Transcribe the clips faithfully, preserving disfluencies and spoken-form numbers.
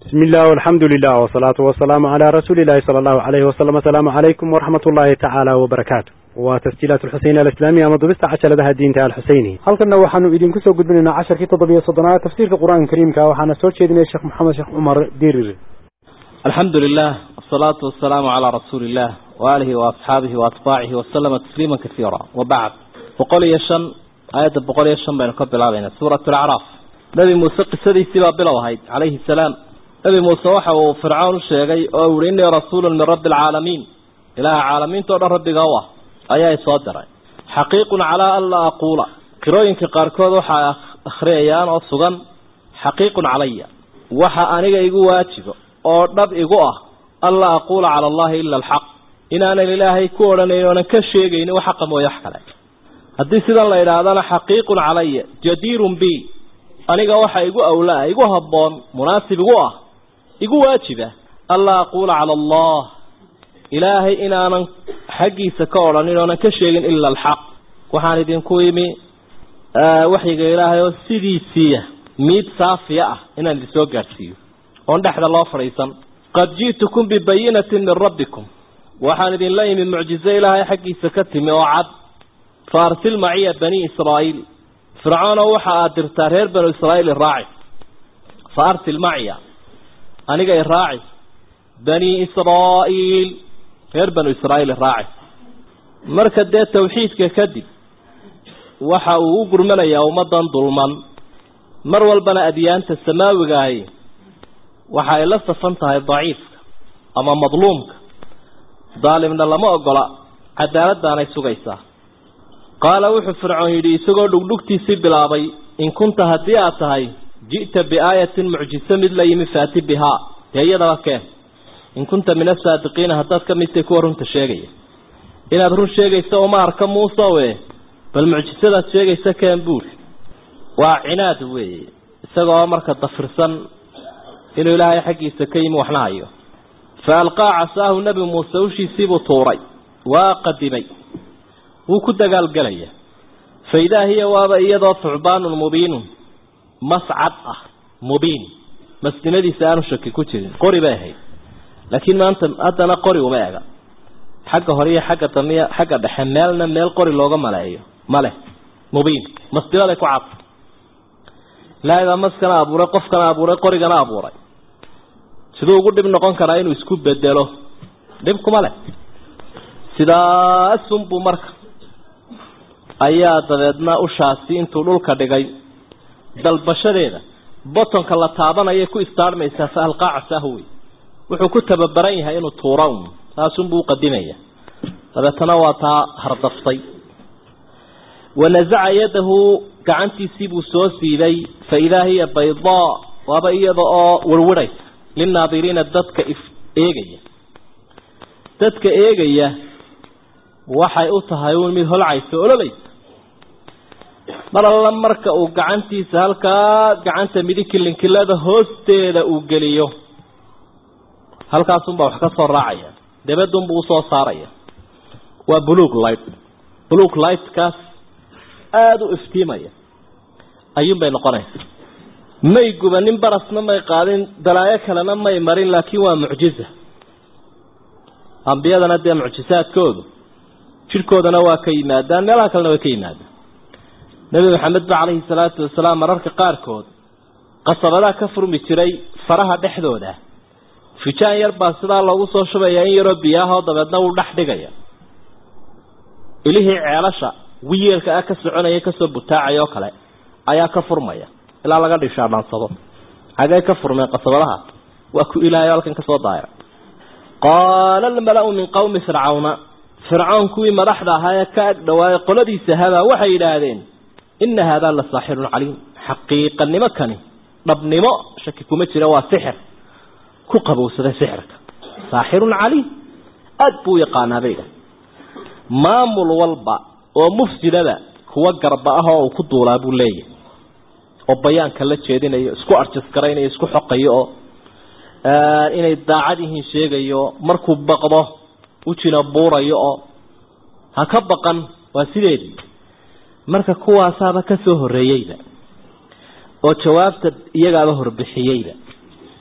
بسم الله والحمد لله والصلاة والسلام على رسول الله صلى الله عليه وسلم. السلام عليكم ورحمة الله تعالى وبركاته. وتسجيلات الحسين الإسلامية مضبست عشر لها الدين تعالى الحسيني. هل كنا وحنو إذن كسو قد مننا عشر كتاب ضبية صدنا تفسير القرآن الكريم كوحنا سوتش إذن الشيخ محمد شيخ عمر ديرير. الحمد لله والصلاة والسلام على رسول الله وآله وأصحابه وأتباعه وسلم تسليما كثيرا. وبعد وقال يشن آية بقول يشن بين قبل علينا سورة الأعراف. نبي موسى قصدي سبا بلوهيد عليه السلام. نبي موسى وحى فرعون الشيخي أوريني رسول من رب العالمين إله عالمين تقول ربي قوة أيها صادرة حقيق على ألا أقول قروين كقاركوذ وحى أخريان أصغن حقيق علي وحى أنيق إيقو واجب أو رب إيقوه ألا أقول على الله إلا الحق إن أنا لله كورني وأنا كشيقين وحقا ويحكى هدي سيدا الله إلى هذا حقيق علي جدير بي أنيق وحى إيقو أولا إيقو هبون مناسب إيقوه إيقو واجبه ألا أقول على الله إلهي إن أنا حقي سكورني وأنا كشيقين إلا الحق وحان دين كويمي آه وحي إلهي سيدي سيه ميد صافية إن اللي سوقرتيه وندحد الله فريسا قد جئتكم ببينة من ربكم وحان دين لي من معجزة إلهي حقي سكتي موعد فارسل معي بني إسرائيل فرعون وحا درتار بني إسرائيل الراعي فارسل معي أنا جاي الراعي بني إسرائيل غير بني إسرائيل الراعي مركز ده توحيد ككدي وحا وقر من يوم ضن ظلما مروى البنا أديان السماوي جاي وحا إلا صفنتها ضعيف أما مظلومك ظالمنا لما أقول عدالة دانا يسوغيسا قال وحو فرعون يدي سوغو دقدقتي سيب العبي إن كنت هدياتهاي جئت بآية معجزة من لي مفاتي بها هي ذاك إن كنت من الصادقين هتاك كم يتكور أنت شيء إن أدرون شيء يسوى ما أركم موسى بالمعجزة شيء يسكن بول وعناد وي سوى أمرك الضفرسن إنه إلهي حق يسكين وحنايه فألقى عصاه النبي موسى وشي سيبه طوري وقدمي وكد قال قليه فإذا هي وابا إيضا ثعبان مبين مصعد مبين مسندي سأنو شكي كتير قري باهي لكن ما أنت أدنى قري وما يجا حاجة هرية حاجة تمية حاجة بحمالنا من القري اللوجا ملايه ماله مبين مسندي لك وعط لا إذا مسكنا أبورة قف كنا أبورة قري كنا أبورة سيدو قد ابن نقان كراين ويسكوب بدله دمكم ماله سيدا السنبو مرك أيات ذدنا أشاسين تقول كدقي dalbashadeeda botonka la taabanaya ku istaarmaysa falqaa sahwi wuxuu ku tababaran yahay inuu tuuran taasun buu qadimaya tabatana waa ta hardaftay wanaza'a yadahu gacantiisi buu soo siibay fa ilaahiya bayda waba iyada oo warwaray linaadiriina dadka eegaya dadka eegaya waxay u tahay mid holcayso ololeysa maralla marka uu gacantiisa halka gacanta midinkilinkilada hoosteeda uu galiyo halkaas uu wax ka soo raacaya dabadun buu soo saaraya waa blue light blue light kaas aad u iftiimaya ayuu bay noqonaysaa may gubanin barasna may qaadin dalaayo kalena may marin laakiin waa mucjiza ambiyadana de mucjisaadkoodu jirkoodana waa ka yimaadaan meelaha kalena waa ka yimaadaan nabi maxamed alayhi salaatu wasalaam mararka qaarkood qasabada ka furmi jiray faraha dhexdooda fijaan yar baa sida loogu soo shubaya in yaro biyaha dabadna uu dhax dhigaya ilaahi ceelasha wiilka ka soconaya ka soo butaacay oo kale ayaa ka furmaya ilaa laga dhishaa dhaansado xagee ka furmay qasabadaha waa ku ilaahay halkan ka soo daayay qaala al mala'u min qawmi fir'auna fir'aun kuwi madaxda ahaa ka agdhawaay qoladiisa hada waxay yiraahdeen إن هذا لساحر عليم حقيقة نمكني رب نما شككم ترى وسحر كقبو سذا سحرك ساحر عليم أدبو يقانا بيدا ما مل والبا ومفسد لا هو جربها وكدولا أبو ليه وبيان كلا شيدين يسكو أرتس كرين يسكو حقيقة آه إن الداعده شيء يو مركب بقضة وتشنا بورا يو هكبقا وسيدي marka kuwaasaaba ka soo horeeyayba oo jawaabta iyagaaba horbixiyayba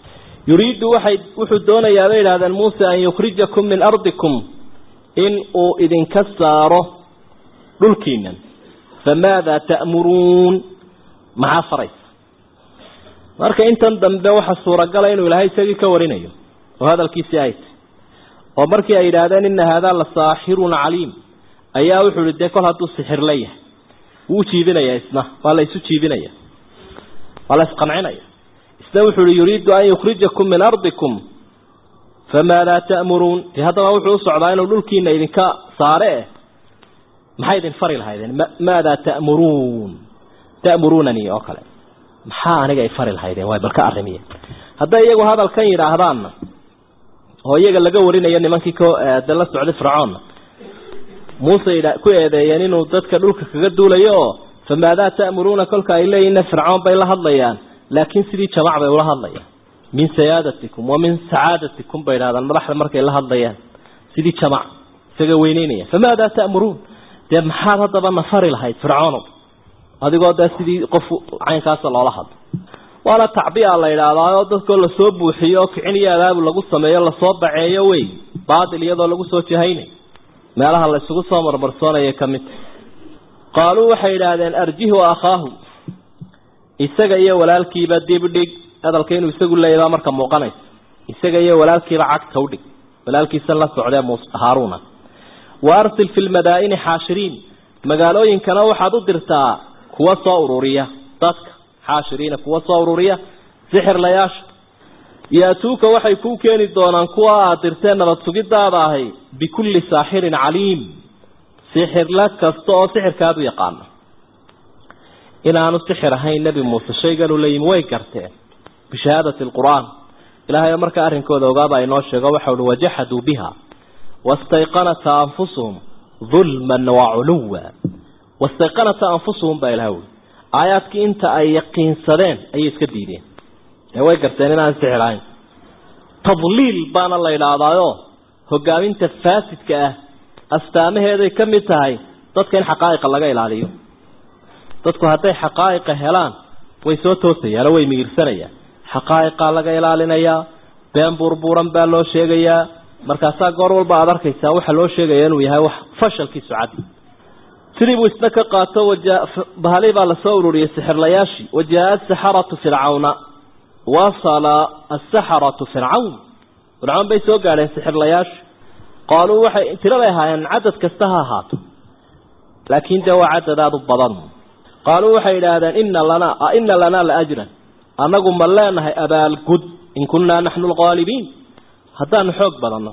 يريد واحد وحدون يا بيل هذا موسى أن يخرجكم من أرضكم إن أو إذن كساره للكينا فماذا تأمرون مع فريس marka intan dambe waxa suuragal ah inuu Ilaahay isaga ka warinayo oo hadalkiisa ay oo markii ay yiraahdeen in hada la saahirun alim ayaa wuxuu leeyahay kol haduu sixir leeyahay wuu jiibinaya isna wala isu jiibinaya wala isqancinaya isna wuxuu yiriido an yukhrijakum min ardikum famaada ta'murun hada wuxuu socdaa inuu dhulkiina idinka saare maxay idin fari lahaydeen maada ta'murun ta'murunani oo kale maxaa aniga ay fari lahaydeen way balka arimiye hadda iyagu hadalkan yiraahdaan oo iyaga laga warinayo nimankii ko dala socday fircoon Muuse ila ku eedeeyeen inuu dadka dhulka kaga duulayo famaada ta'muruna kulka ay leeyina fircoon bay la hadlayaan laakiin sidii jamac bay ula hadlayaan min sayaadatikum wa min saadatikum bayradan madaxda markay la hadlayaan sidii jamac isaga weyneynaya famaada ta'murun de maxaa hadaba nafari lahayd fircoon adigoo da sidii qof caynkaas loola hadlo wala tacbiya la yiraahdo dadka la soo buuxiyo kicinayaada lagu sameeyo la soo baceeyo way baadil iyadoo lagu soo jihaynay meelaha la isugu soo marmarsoonay kamid qaalu waxay yiraahdeen arjihu akhahu isaga iyo walaalkiiba dibdhig hadalkeen isagu leeyahay marka muuqanaysa isaga iyo walaalkiiba cagta u dhig walaalkiisa la socday Muuse Haaruna waarsil fil madaa'in haashirin magaalooyinkana waxaad u dirtaa kuwa soo ururiya dadka haashiriina kuwa soo ururiya sixir layaash yaatuuka waxay ku keeni doonaan kuwa aad dirteen nabad sugidaada ahay bikulli saahirin alim sixir la kasto oo sixirkaadu yaqaan inaanu sixir ahayn nabi Muuse sheegan u leeyim way garteen bishaadati alquran ilaahay marka arrinkooda ogaaba ay noo sheego waxa uu wajahadu biha wastayqanat anfusuhum ظلما وعلوا واستيقنت أنفسهم بالهول آياتك انت أي يقين سدين أي يسكديدين هواي قرتين عن سحرين تضليل بان الله إلى عضايو هو قام انت فاسد كأه أستامه هذا كم يتهي تذكر حقائق الله قايل عليه تذكر هاتي حقائق هلان ويسوتوسي يلوي ميرسانيا حقائق الله قايل علينا بين بربورا بالله شيئا markaasa goor walba aad arkaysaa waxa loo sheegay inuu yahay wax fashalkii sucadi sidii uu isna ka qaato waja bahalay baa la soo ururiyay sixirlayaashi wajaat saharatu fir'auna wasala as-saharatu fir'aun fir'aun bay soo gaareen sixirlayaashi qaaluu waxay tirada ahaayeen cadad kasta ha ahaato laakiin dawa cadadaadu badan qaaluu waxay yiraahdeen inna lana inna lana la ajran anagu ma leenahay abaal gud in kunna nahnu al-ghalibin haddaan xoog badano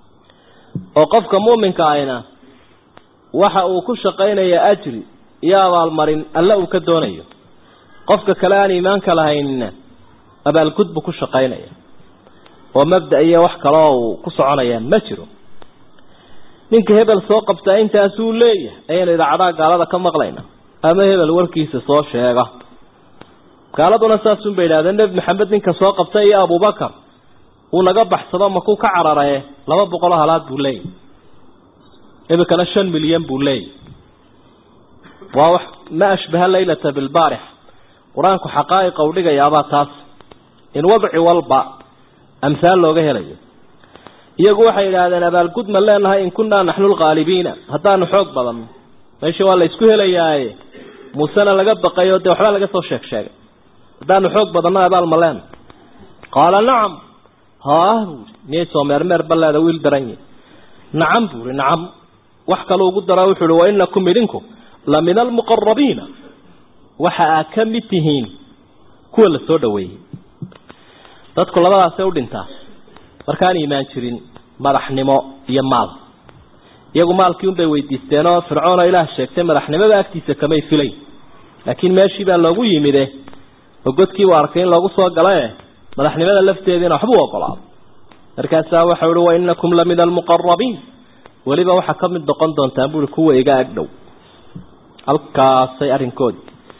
oo qofka muuminka ayna waxa uu ku shaqeynaya ajri iyo abaal marin alla uu ka doonayo qofka kale aan iimaanka lahayn abaal gud buu ku shaqeynaya oo mabda iyo wax kale oo ku soconaya ma jiro ninka hebel soo qabta intaas uu leeyahay ayna idaacada gaalada ka maqlayna ama hebel warkiisa soo sheega gaaladuna saasun bay yiraahdeen nabi maxamed ninka soo qabtay iyo Abu Bakar ونجا بحثنا ما كوك عرره لما بقول هالات بولي إذا كان شن مليون بولي واضح ما أشبه الليلة بالبارح ورانكو حقائق ولقى يا باتاس إن وضع والبع أمثال لو جهلي يجوا حيل هذا نبال قد ملنا إن كنا نحن الغالبين هذا نحوق بضم ماشي والله يسكوه لي ياي موسنا لقى بقيود وحلا لقى صوت شك شك هذا نحوق بضمنا نبال ملان قال نعم ها نيسو مرمر بلا دويل درني نعم بوري نعم وحكى له قد راوح له وإنكم منكم لمن المقربين وحاكمتهين كل سودوي تدخل الله سود انت مركان إيمان شرين مرحنمو يمال يقول مالك يوم بيويديستينا فرعون إله الشيكتين مرحنمو بأكتيسة كما يفلي لكن ماشي بأن لغو يمده وقد كي واركين لغو سوى قلاه madaxnimada lafteedina waxba u ogolaa markaas waxa uu waa innakum la min al-muqarrabin waliba waxa kamid doqon doontaa buu kuwa iga agdhow halkaas ay arinkood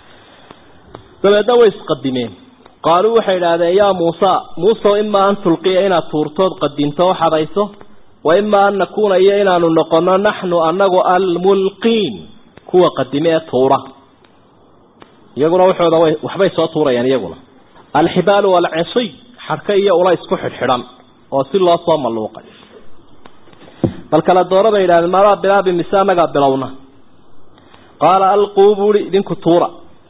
dabada way isqadimeen qaaluu waxay yiraahdeen yaa Muusa Muusa imma an tulqiya ina tuurtood qadinto waxadayso wa imma an nakuna iyo inaanu noqono nahnu anagu al-mulqin kuwa qadimee tuura iyaguna waxooda waxbay soo tuurayaan iyaguna الحبال والعصي xarka iyo ula isku xidhan oo si loo soo maluuqay bal kala doorada ilaahay ma bilaabi misaanaga bilowna qaala alqubuli idinku tuura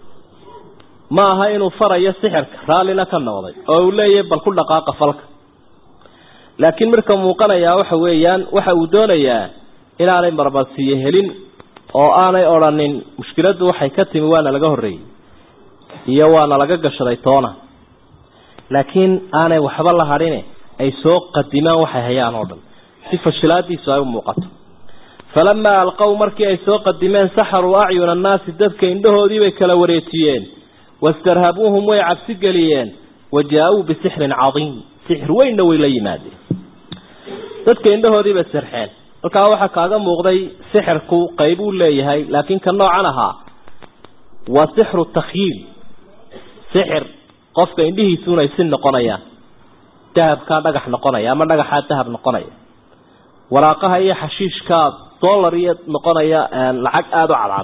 ma aha inuu farayo sixirka raalina ka noqday oo uu leeyahay bal ku dhaqaaqa falka laakiin marka muuqanaya waxa weeyaan waxa uu doonayaa inaanay marbasiye helin oo aanay oranin mushkiladu waxay ka timi waana laga horeeyay iyo waana laga gashaday toona laakiin aanay waxba la harin ay soo qadimaan waxay hayaan oo dhan si fashilaadiisu ay u muuqato falama alqaw markii ay soo qadimeen saxaru a'yun an-nas dadka indhoodii bay kala wareejiyeen wastarhabuhum way cabsi galiyeen wajaa'u bi sihrin 'azim sihr weyn way la yimaadeen dadka indhoodii bay sirxeen halka waxa kaaga muuqday sixirku qayb uu leeyahay laakiin ka noocan ahaa waa sixru takhiil sixir qofka indhihiisuna isin noqonaya dahab ka dhagax noqonaya ama dhagaxa dahab noqonaya waraaqaha iyo xashiishka dollar iyo noqonaya lacag aad u cadcad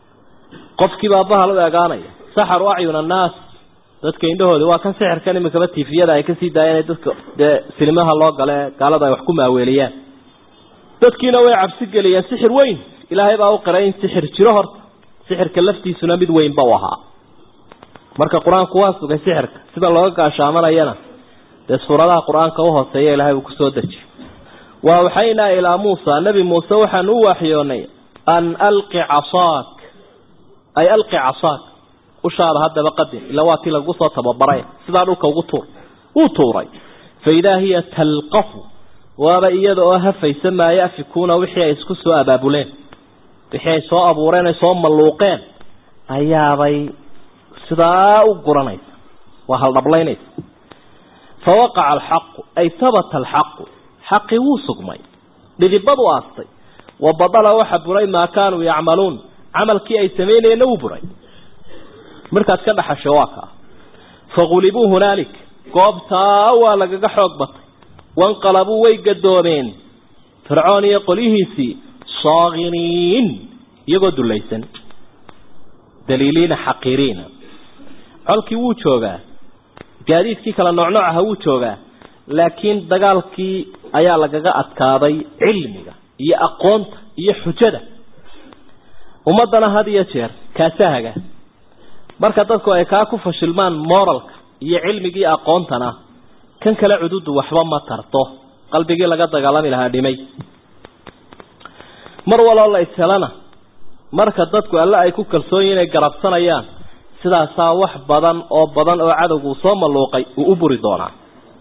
qofkii baa bahal u eegaanaya saxar wa'yun an-nas dadka indhahooda waa kan sixirkan imika tifiyada ay ka sii daayeen dadka silmaha loo galay gaalada ay wax ku maaweeliyaan dadkiina way cabsi galiyeen sixir weyn ilaahay baa u qaray sixir jiro horta sixirka laftiisuna mid weyn baa waxa marka quraanku waa sugay sixirka sida looga gaashaamanayana ee suuradaha quraanka u hooseeya ilaahay uu ku soo dajiyay waa waxayna ila Muusa nabi Muusa waxaan u waxyoonay an alqi asaak ay alqi asaak ushaada hadaba qadim ila waati lagu soo tababaray sida dhulka ugu tuur uu tuuray fayda hiya talqafu waaba iyada oo hafaysa ma yafikuna wixii ay isku soo abaabuleen wixii ay soo abuureen ay soo maluuqeen ayaabay sida u guranaysa waa hal dhablaynaysa fawaqa'a alhaq ay tabata alhaq حقي وسقمي بدبض واستي وبدل وحبري ما كانوا يعملون عمل كي أي سميني نوبري مركز كده حشواكا فغلبوا هنالك قابتا ولقى حقبط وانقلبوا ويقدومين فرعون يقوليه سي صاغرين يقدوا ليسن دليلين حقيرين علكي ووشوغا قاديس كي كلا نوع نوعها ووشوغا laakiin dagaalkii ayaa lagaga adkaaday cilmiga iyo aqoonta iyo xujada umadana had iyo jeer kaasahaga marka dadku ay ka ku fashilmaan moralka iyo cilmiga iyo aqoontana kan kala cududu waxba ma tarto qalbigii laga dagaalami lahaa dhimay mar walaa la isalana marka dadku alla ay ku kalsoon yihiin ay garabsanayaan sidaas wax badan oo badan oo cadawgu soo maluuqay uu u buri doonaa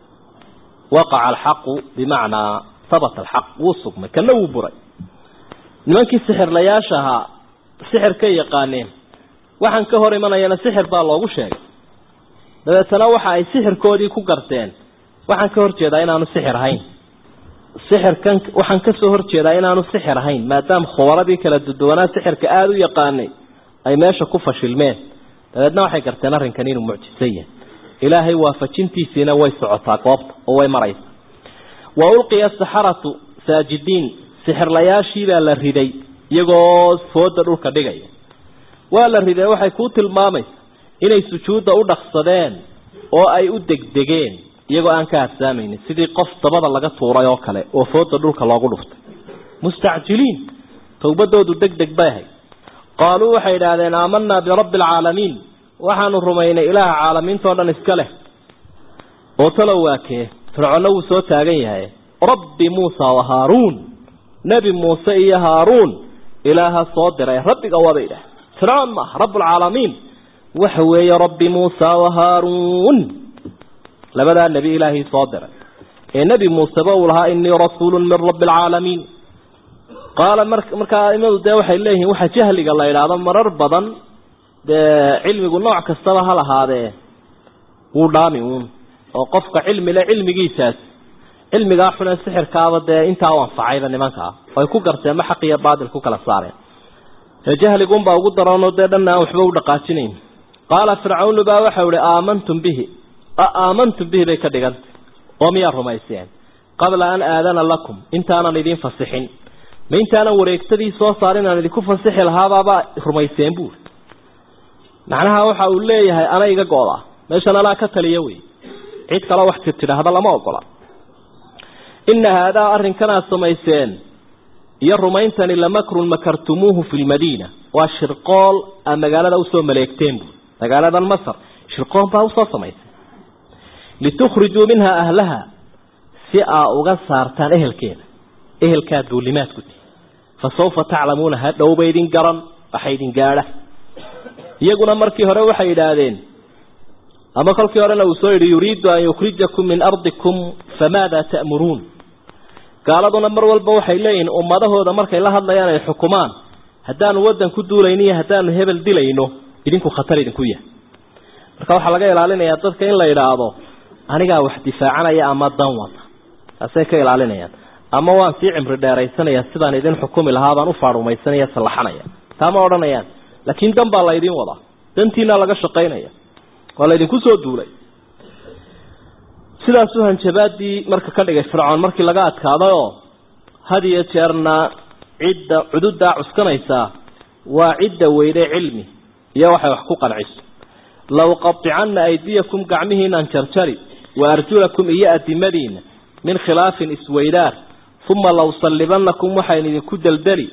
وقع الحق بمعنى ثبت الحق وصق مكانه وبري نمانكي السحر لياشها سحر كي يقانين وحن كهور إيمانا سحر بالله شيء لذا تنوح أي سحر كودي كوكرتين وحن كهور جيدا إنانو سحر هين السحر كان وحن كسهور جيدا إنانو سحر هين ما دام خواربي كلا الدوانا سحر كآدو يقاني أي ماشا كفش المين لذا نوحي كرتين أرين كانين معجزية إلهي وافجنتي سينا ويسعطا قوبت ووي مريس وألقي السحرة ساجدين سحر لياشي بالا الردي يقوز فود الركا دقايا والا الردي وحي كوت الماميس إني سجود أودخ صدين أو أي أدق دقين يقو أنكا السامين سيدي قف طبضا لغا طورا يوكالي وفود الركا لاغلفت مستعجلين توبدو دو دق دق باهي قالوا وحي لذين آمنا برب العالمين waxaan rumaynay ilaaha caalamiinta oo dhan iska leh oo talawaakee fircoon uu soo taagan yahay rabbi muusa wa haaruun nabi muusa iyo haaruun ilaaha soo diray rabbiga wabayda fircoon ma rabbul caalamiin waxa weeye rabbi muusa wa haaruun labada nabi ilaahi soo diray ee nabi muusa baa uu lahaa inni rasuulun min rabbil caalamiin qaala marka imadu de waxay leeyihiin waxa jahliga la yiraahdo marar badan علمي نوع كستبه هلا هذا هو دامي أو قفك علمي لا علمي جيساس علمي قاحنا السحر كابد أنت وان فعيدا نمانكا ويكون قرص ما حقية بعض الكوكلا صارين الجهل يقوم بوجود درانو دنا وحبوا دقاتين قال فرعون با وحول آمنتم به آمنتم به بكدغان وميا رميسين قبل أن آذن لكم انت أنا ندين فصحين ما انت أنا وريكتدي سو صارين أنا لكو فصح الهابا با رميسين بول معناها waxa uu leeyahay ana iga gooda meeshan ala ka taliyo way cid kale wax tirtiraahda lama ogola inna hada arrinkana samayseen iyo rumayntani lamakrun makartumuhu fil madina wa shirqal magaalada usoo maleegteen magaalada Masar shirqoon baa usoo samaysay litukhriju minha ahlaha si aa uga saartaan ehelkeeda ehelka duulimaadku fasawfa ta'lamuna hadaw baydin garan waxaydin gaara iyaguna markii hore waxay yiraahdeen ama kolkii hore uu soo yiri yuriidu an yukhrijakum min ardikum famada ta'murun gaaladuna mar walba waxay leeyihiin ummadahooda markay la hadlayaan ay xukumaan hadaan wadan ku duulayniyo hadaan hebel dilayno idinku khatar idinku yahay marka waxa laga ilaalinayaa dadka in la yiraahdo aniga wax difaacanaya ama dan wada asay ka ilaalinayaan ama waan si cimri dheeraysanaya sidaan idin xukumi lahaa baan u faarumaysanaya salaxanaya taama oranayaan laakiin dan baa la idin wada dantiina laga shaqeynaya wala idin ku soo duulay sidaas u hanjabaadii marka ka dhigay fircoon markii laga adkaado hadiya jeerna cidda cududa cuskanaysa waa cidda weyde cilmi iyo waxa wax ku qanciso law qat'anna aydiyakum gacmihiina jarjari wa arjulakum iyo adimadiina min khilaafin iswaydar thumma law sallibannakum waxaan idinku daldali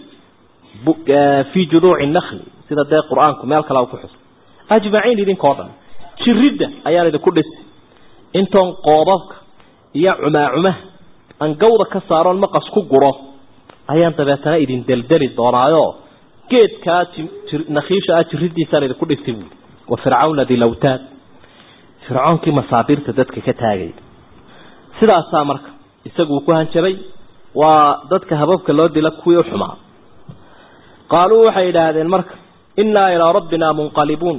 fi juduu'i nakhl sida day quraanku meel kale ku xus ajmaciin idin koodan jirida ayaan idinku dhis intoon qoobabka iyo cumaacuma an gowda ka saaran maqas ku guro ayaan dabeetana idin daldali doonaayo geedka nakhiisha jiridiisa idinku dhistay wa fir'auna dilawtaad fir'aankii masaabirta dadka ka taagay sidaas marka isagu ku hanjabay waa dadka hababka loo dila kuwii u xumaa qaaluu waxay yiraahdeen marka inna ila rabbina munqalibun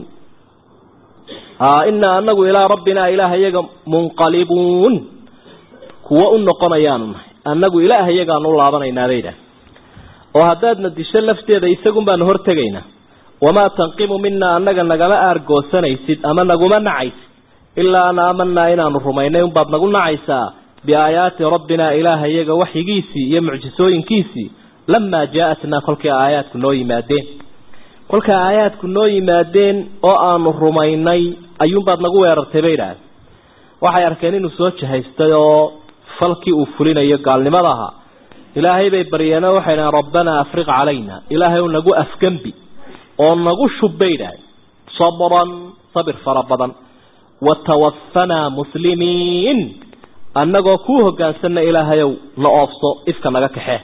ah inna annagu ila rabbina ilaha yaga munqalibun kuwa u noqonayaan annagu ilaha yaga nu laabanayna leeyda oo hadaadna disho lafteeda isagu baan hortagayna wama tanqimu minna annaga nagama aargoosanaysid ama naguma nacaysid illa ana amanna inaanu rumaynay un baad nagu nacaysaa biaayaati rabbina ilaha yaga waxigiisi iyo mucjisooyinkiisi lama jaa'atna kolka aayaadku noo yimaadeen kolka aayaadku noo yimaadeen oo aanu rumaynay ayuun baad nagu weerartay bayraad waxay arkeen inuu soo jahaystay oo falkii uu fulinayo gaalnimadaha ilaahay bay bariyeen waxayna rabbana afriq alayna ilaahay nagu afkambi oo nagu shubbayday sabran sabir farabadan وتوفنا مسلمين أنغو كوه قانسنا إلهيو نأفصو إفكا نغاكحيه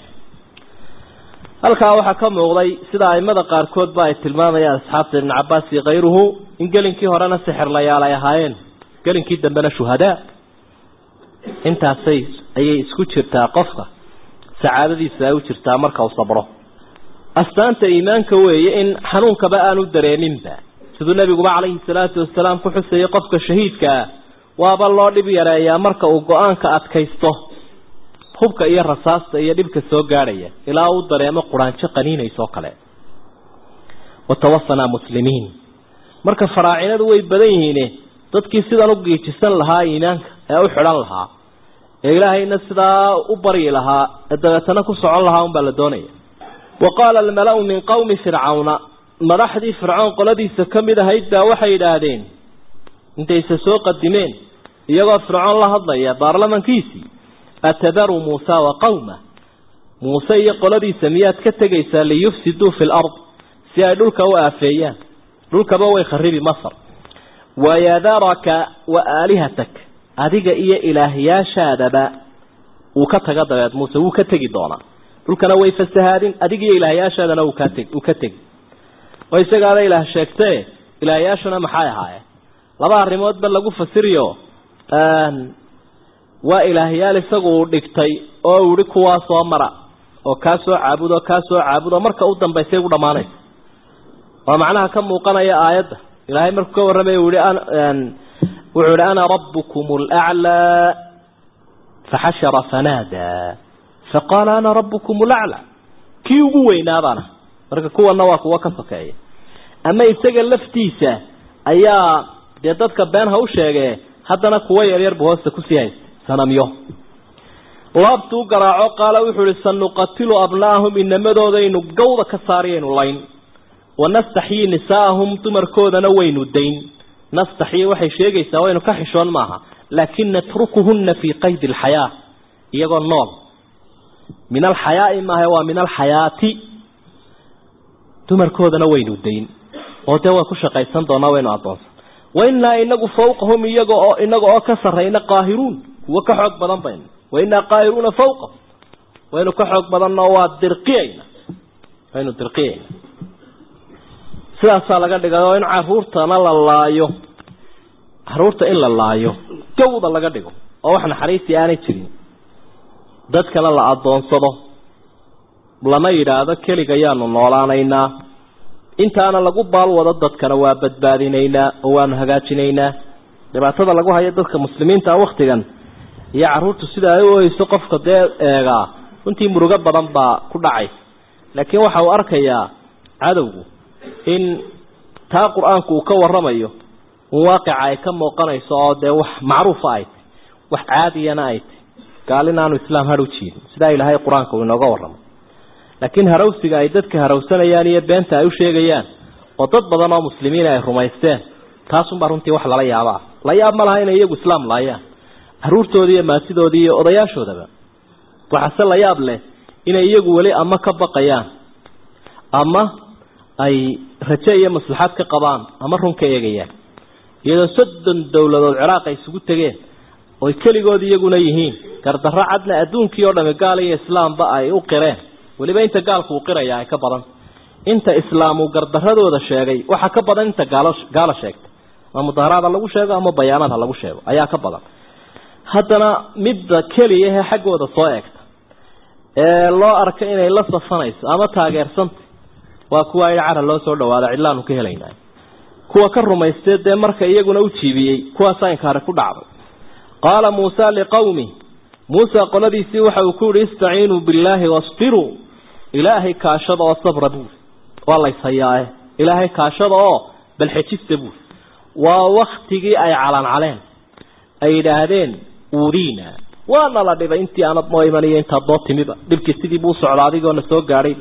halka waxa ka muuqday sida ay mada qaar kood baa tilmaamaya asxaabta ibn Abbas iyo غيره in galinkii horena sixir la yaalay ahaayeen galinkii dambena shuhada intaasay ayay isku jirtaa qofka saacadadiisa ay u jirtaa marka uu sabro astaanta iimaanka weeye in xanuunka ba aanu dareeminba sidoo nabigu calayhi salaatu wasalaam ku xusay qofka shahiidka waaba loo dhib yareeyaa marka uu go'aanka adkaysto hubka iyo rasaasta iyo dhibka soo gaaraya ilaa uu dareemo quraanjo qaniinayso kale watawaffana muslimiin marka faraacinadu way badan yihiin dadkii sidan u geejisan lahaa iimaanka ee u xiran lahaa ee ilaahayna sida u bari lahaa dabeetana ku socon lahaa un baa la doonaya waqala al-mala'u min qawmi fir'auna madaxdii fir'aun qoladiisa kamid ahayd baa waxay yiraahdeen intay soo qadimeen iyagoo fir'aun la hadlaya baarlamankiisii أتذر موسى وقومه موسى يقول دي سميات كتجيسا ليفسدوا في الأرض سيادولك وآفيان دولك بوي خريب مصر ويذرك وآلهتك أديك إيا إلهيا شادبا وكتغضى يا موسى وكتغي دونا دولك نوي فستهادين أديك إيا إلهيا شادنا وكتغ ويساق على إله الشاكتين إلهيا شنا محايا هاي لبا الرموت بلغو فسريو آن waa ilaahiyaal isagu dhigtay oo wuri kuwa soo mara oo ka soo caabudo ka soo caabudo marka uu dambeysay ugu dhamaanay waa macnaha ka muuqanaya aayada ilaahay markuu ka waramay wuri aan wuxuu ana rabbukumul a'la fahashara fanada faqala ana rabbukumul a'la kii ugu weynaadana marka kuwana waa kuwa ka sokeeyay ama isaga laftiisa ayaa dadka been ha u sheegay haddana kuwa yar yar boosta ku siiyay sanamyo laabtu garaaco qaala wuxuu sanuqatilu abnaahum inamadoodainu gowda ka saariyeen layn wanastaxyi nisaahum tumarkoodana waynu dayn nastaxyi waxay sheegaysaa waynu ka xishoon maaha laakin natrukuhunna fi qayd alhayaa iyagoo nool min alhayaa ma huwa min alhayaati dumarkoodana waynu dayn oo de way ku shaqaysan doonaa waynu adoonsan wayna inagu fawqahum iyaga oo inaga oo ka sareyna qaahiruun kuwa ka xoog badan bayn wayna qaahiruna fawqahum waynu ka xoog badanna waa dirqiyayna waynu dirqiyayna sidaas laga dhigayo in caruurtana la laayo caruurta in la laayo gowda laga dhigo oo wax naxariisi aanay jirin dadkana la adoonsado lama yiraahdo kaliya yaanu noolaanaynaa intaana lagu baal wada dadkana waa badbaadinaynaa oo waan hagaajinaynaa dhibaatada lagu hayo dadka muslimiinta waqtigan iyo caruurtu sida ay u hayso qofka deega runtii muruga badan baa ku dhacay laakiin waxa uu arkayaa cadowgu in taa quraanku uu ka waramayo waaqica ay ka muuqanayso oo de wax macruuf ah wax caadiyana ay gaalinaanu islaam hadu jiid sida ilaahay quraanka uu inooga waramo laakiin harawsiga ay dadka harawsanayaan iyo beenta ay u sheegayaan oo dad badan oo muslimiin ay rumaysteen taas un runtii wax lala yaaba la yaab ma laha in iyagu islaam laayaan caruurtoodii iyo maasidoodii iyo odayaashoodaba waxa la yaab leh in iyagu wali ama ka baqayaan ama ay rajo iyo maslaxad ka qabaan ama run ka eegayaan iyadoo soddon dawladood Ciraaq ay isugu tageen oo kaligood iyaguna yihiin gardarro cadna adduunkii oo dhamay gaal iyo islaamba ay u qireen waliba inta gaalku u qiraya ay ka badan inta islaamu gardarradooda sheegay waxa ka badan inta gaalo gaalo sheegtay ama mudaharaada lagu sheego ama bayaanada lagu sheego ayaa ka badan haddana midda kaliya ee xaggooda soo eegta ee loo arka inay la safanayso ama taageersanta waa kuwa ay cara loo soo dhawaada cilaanu ka helaynaa kuwa ka rumaystay de marka iyaguna u jiibiyay kuwa saankaar ku dhacday qala muusa liqawmi muusa qoladiisi waxa uu ku yiri istaeenu billahi wasbiru ilaahi kaashada oo sabra buu wallahi sayaa ilaahi kaashada oo bal xijista buu waa waqtigii ay calan caleen ay yiraahdeen uurina waana la dhibay intii aanad mooymanay inta dootimiba dibkii sidii buu socdaa adigoo na soo gaaray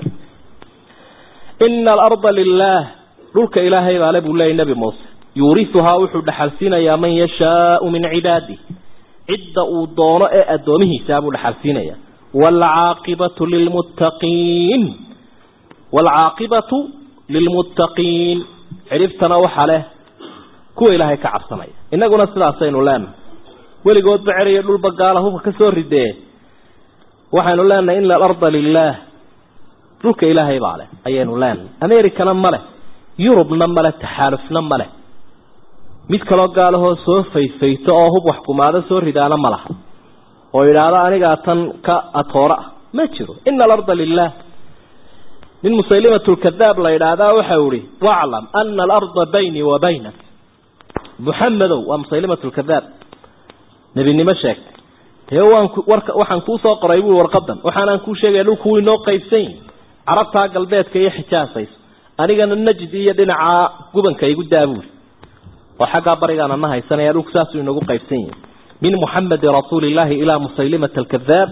inna al-arda lillah dhulka ilaahay baa le buu leeyahay nabi Muuse yurithuha wuxuu dhaxalsiinayaa man yashaa min cibaadi cidda uu doono ee adoomihiisa buu dhaxalsiinayaa wal aaqibatu lil muttaqiin wal aaqibatu lil muttaqiin ciribtana waxa leh kuwa ilaahay ka cabsanaya inaguna sidaas aynu leenahay weligood bacariyo dhul bagaala hubka ka soo ridee waxaanu leenahay in al-arda lillah dhulka ilaahay baa leh ayaynu leenahay Amerikana male Yurubna male taxaalufna male mid kale gaalaho soo fayfayto oo hub wax kumaada soo ridaana malaha oo ilaada aniga tan ka atoora ma jiro inna al-arda lillah min musaylimatul kadhab la ilaada waxa uri wa'lam anna al-arda bayni wa baynak muhammad wa musaylimatul kadhab nabi nima sheeg teewaan waxaan ku soo qoray warqadan waxaan ku sheegay dhulku inoo qaybsayn arabta galbeedka iyo xijaasayso anigana najd iyo dhinaca gubanka igu daabuur وحقا بريغانا ما هيسانا يالوك ساسو ينوغو قيبسين من محمد رسول الله إلى مسيلمة الكذاب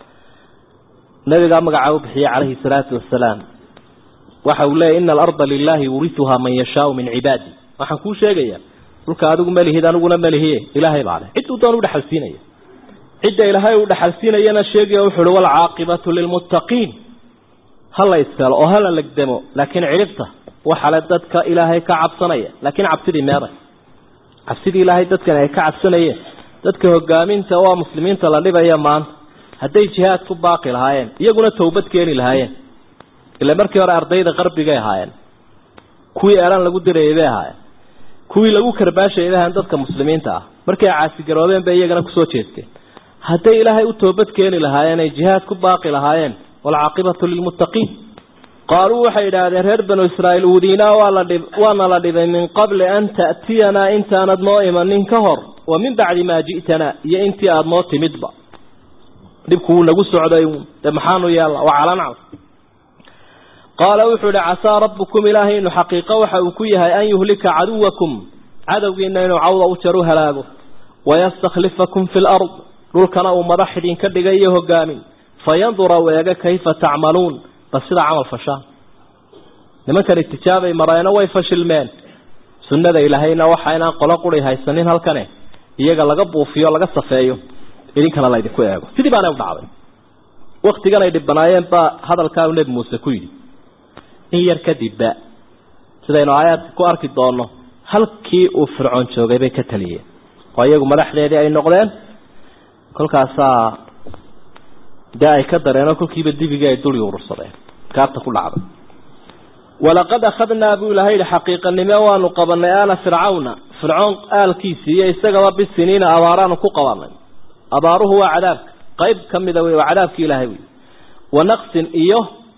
نبي قام قعوا بحي عليه الصلاة والسلام وحولا إن الأرض لله يورثها من يشاء من عبادي وحنكو شاقيا لك هذا مالي هذا نقول مالي هي إلهي بعده عدو دانو دحلسين عدة إلهي ودحلسين ينا شاقيا وحلو العاقبة للمتقين هلا يسكال أو هلا لك دمو لكن عرفته وحلدتك إلهي كعب صنية لكن عبتدي ماذا عبتدي إلهي دتك إلهي كعب صنية دتك هقامين توا مسلمين تلالي بيا مان هدي جهاد كباقي لهاين يقولون توبت كيني لهاين إلا مركي ورا أرضي ذا غربي جاي هاين كوي أران لقود دري بيها هاين كوي لقو كرباشة إذا هندتك مسلمين تا مركي عاسي جرابين بيا جنا كسوتشيتك هدي إلهي توبت كيني لهاين جهاد كباقي لهاين والعاقبة للمتقين قالوا حيدا ذهر بنو إسرائيل ودينا وانا لدي من قبل أن تأتينا انت ندمائما ننكهر ومن بعد ما جئتنا يا انت أدموت مدبا نبكوا لقوا السعوديون تمحانوا يالا وعلى نعم قال وحد عسى ربكم إلهي إنه حقيقة وحوكيها أن يهلك عدوكم عدو إنه عوض أوتروها لاغو ويستخلفكم في الأرض رولكنا ومرحدين كدقيه قامين فينظر ويقى كيف تعملون بس هذا عمل فشل لما كان التجابة مراينا ويفشل مان سنة إلهينا وحينا قلقوا لها السنين هالكنة iyaga laga buufiyo laga safeeyo idinkana la idinku eego sidii baana u dhacday waqtigan ay dhibanaayeen ba hadalka uu Nabi Muuse ku yiri in yar kadib sidaynu aayad ku arki doono halkii uu Fircoon joogay bay ka taliyeen oo iyagu madaxdeedii ay noqdeen kolkaas daay ka dareeno kulkiiba dibiga ay dul urursadeen kaarta ku dhacday walaqad akhadna bi lahayd haqiiqan nima waanu qabanay ala fircauna fircoon aalkiisi iyo isaga bisiniina abaaraan ku qabanay abaaruhu waa cadaab qayb kamida way cadaabkii ilaahay wa naqsin iyo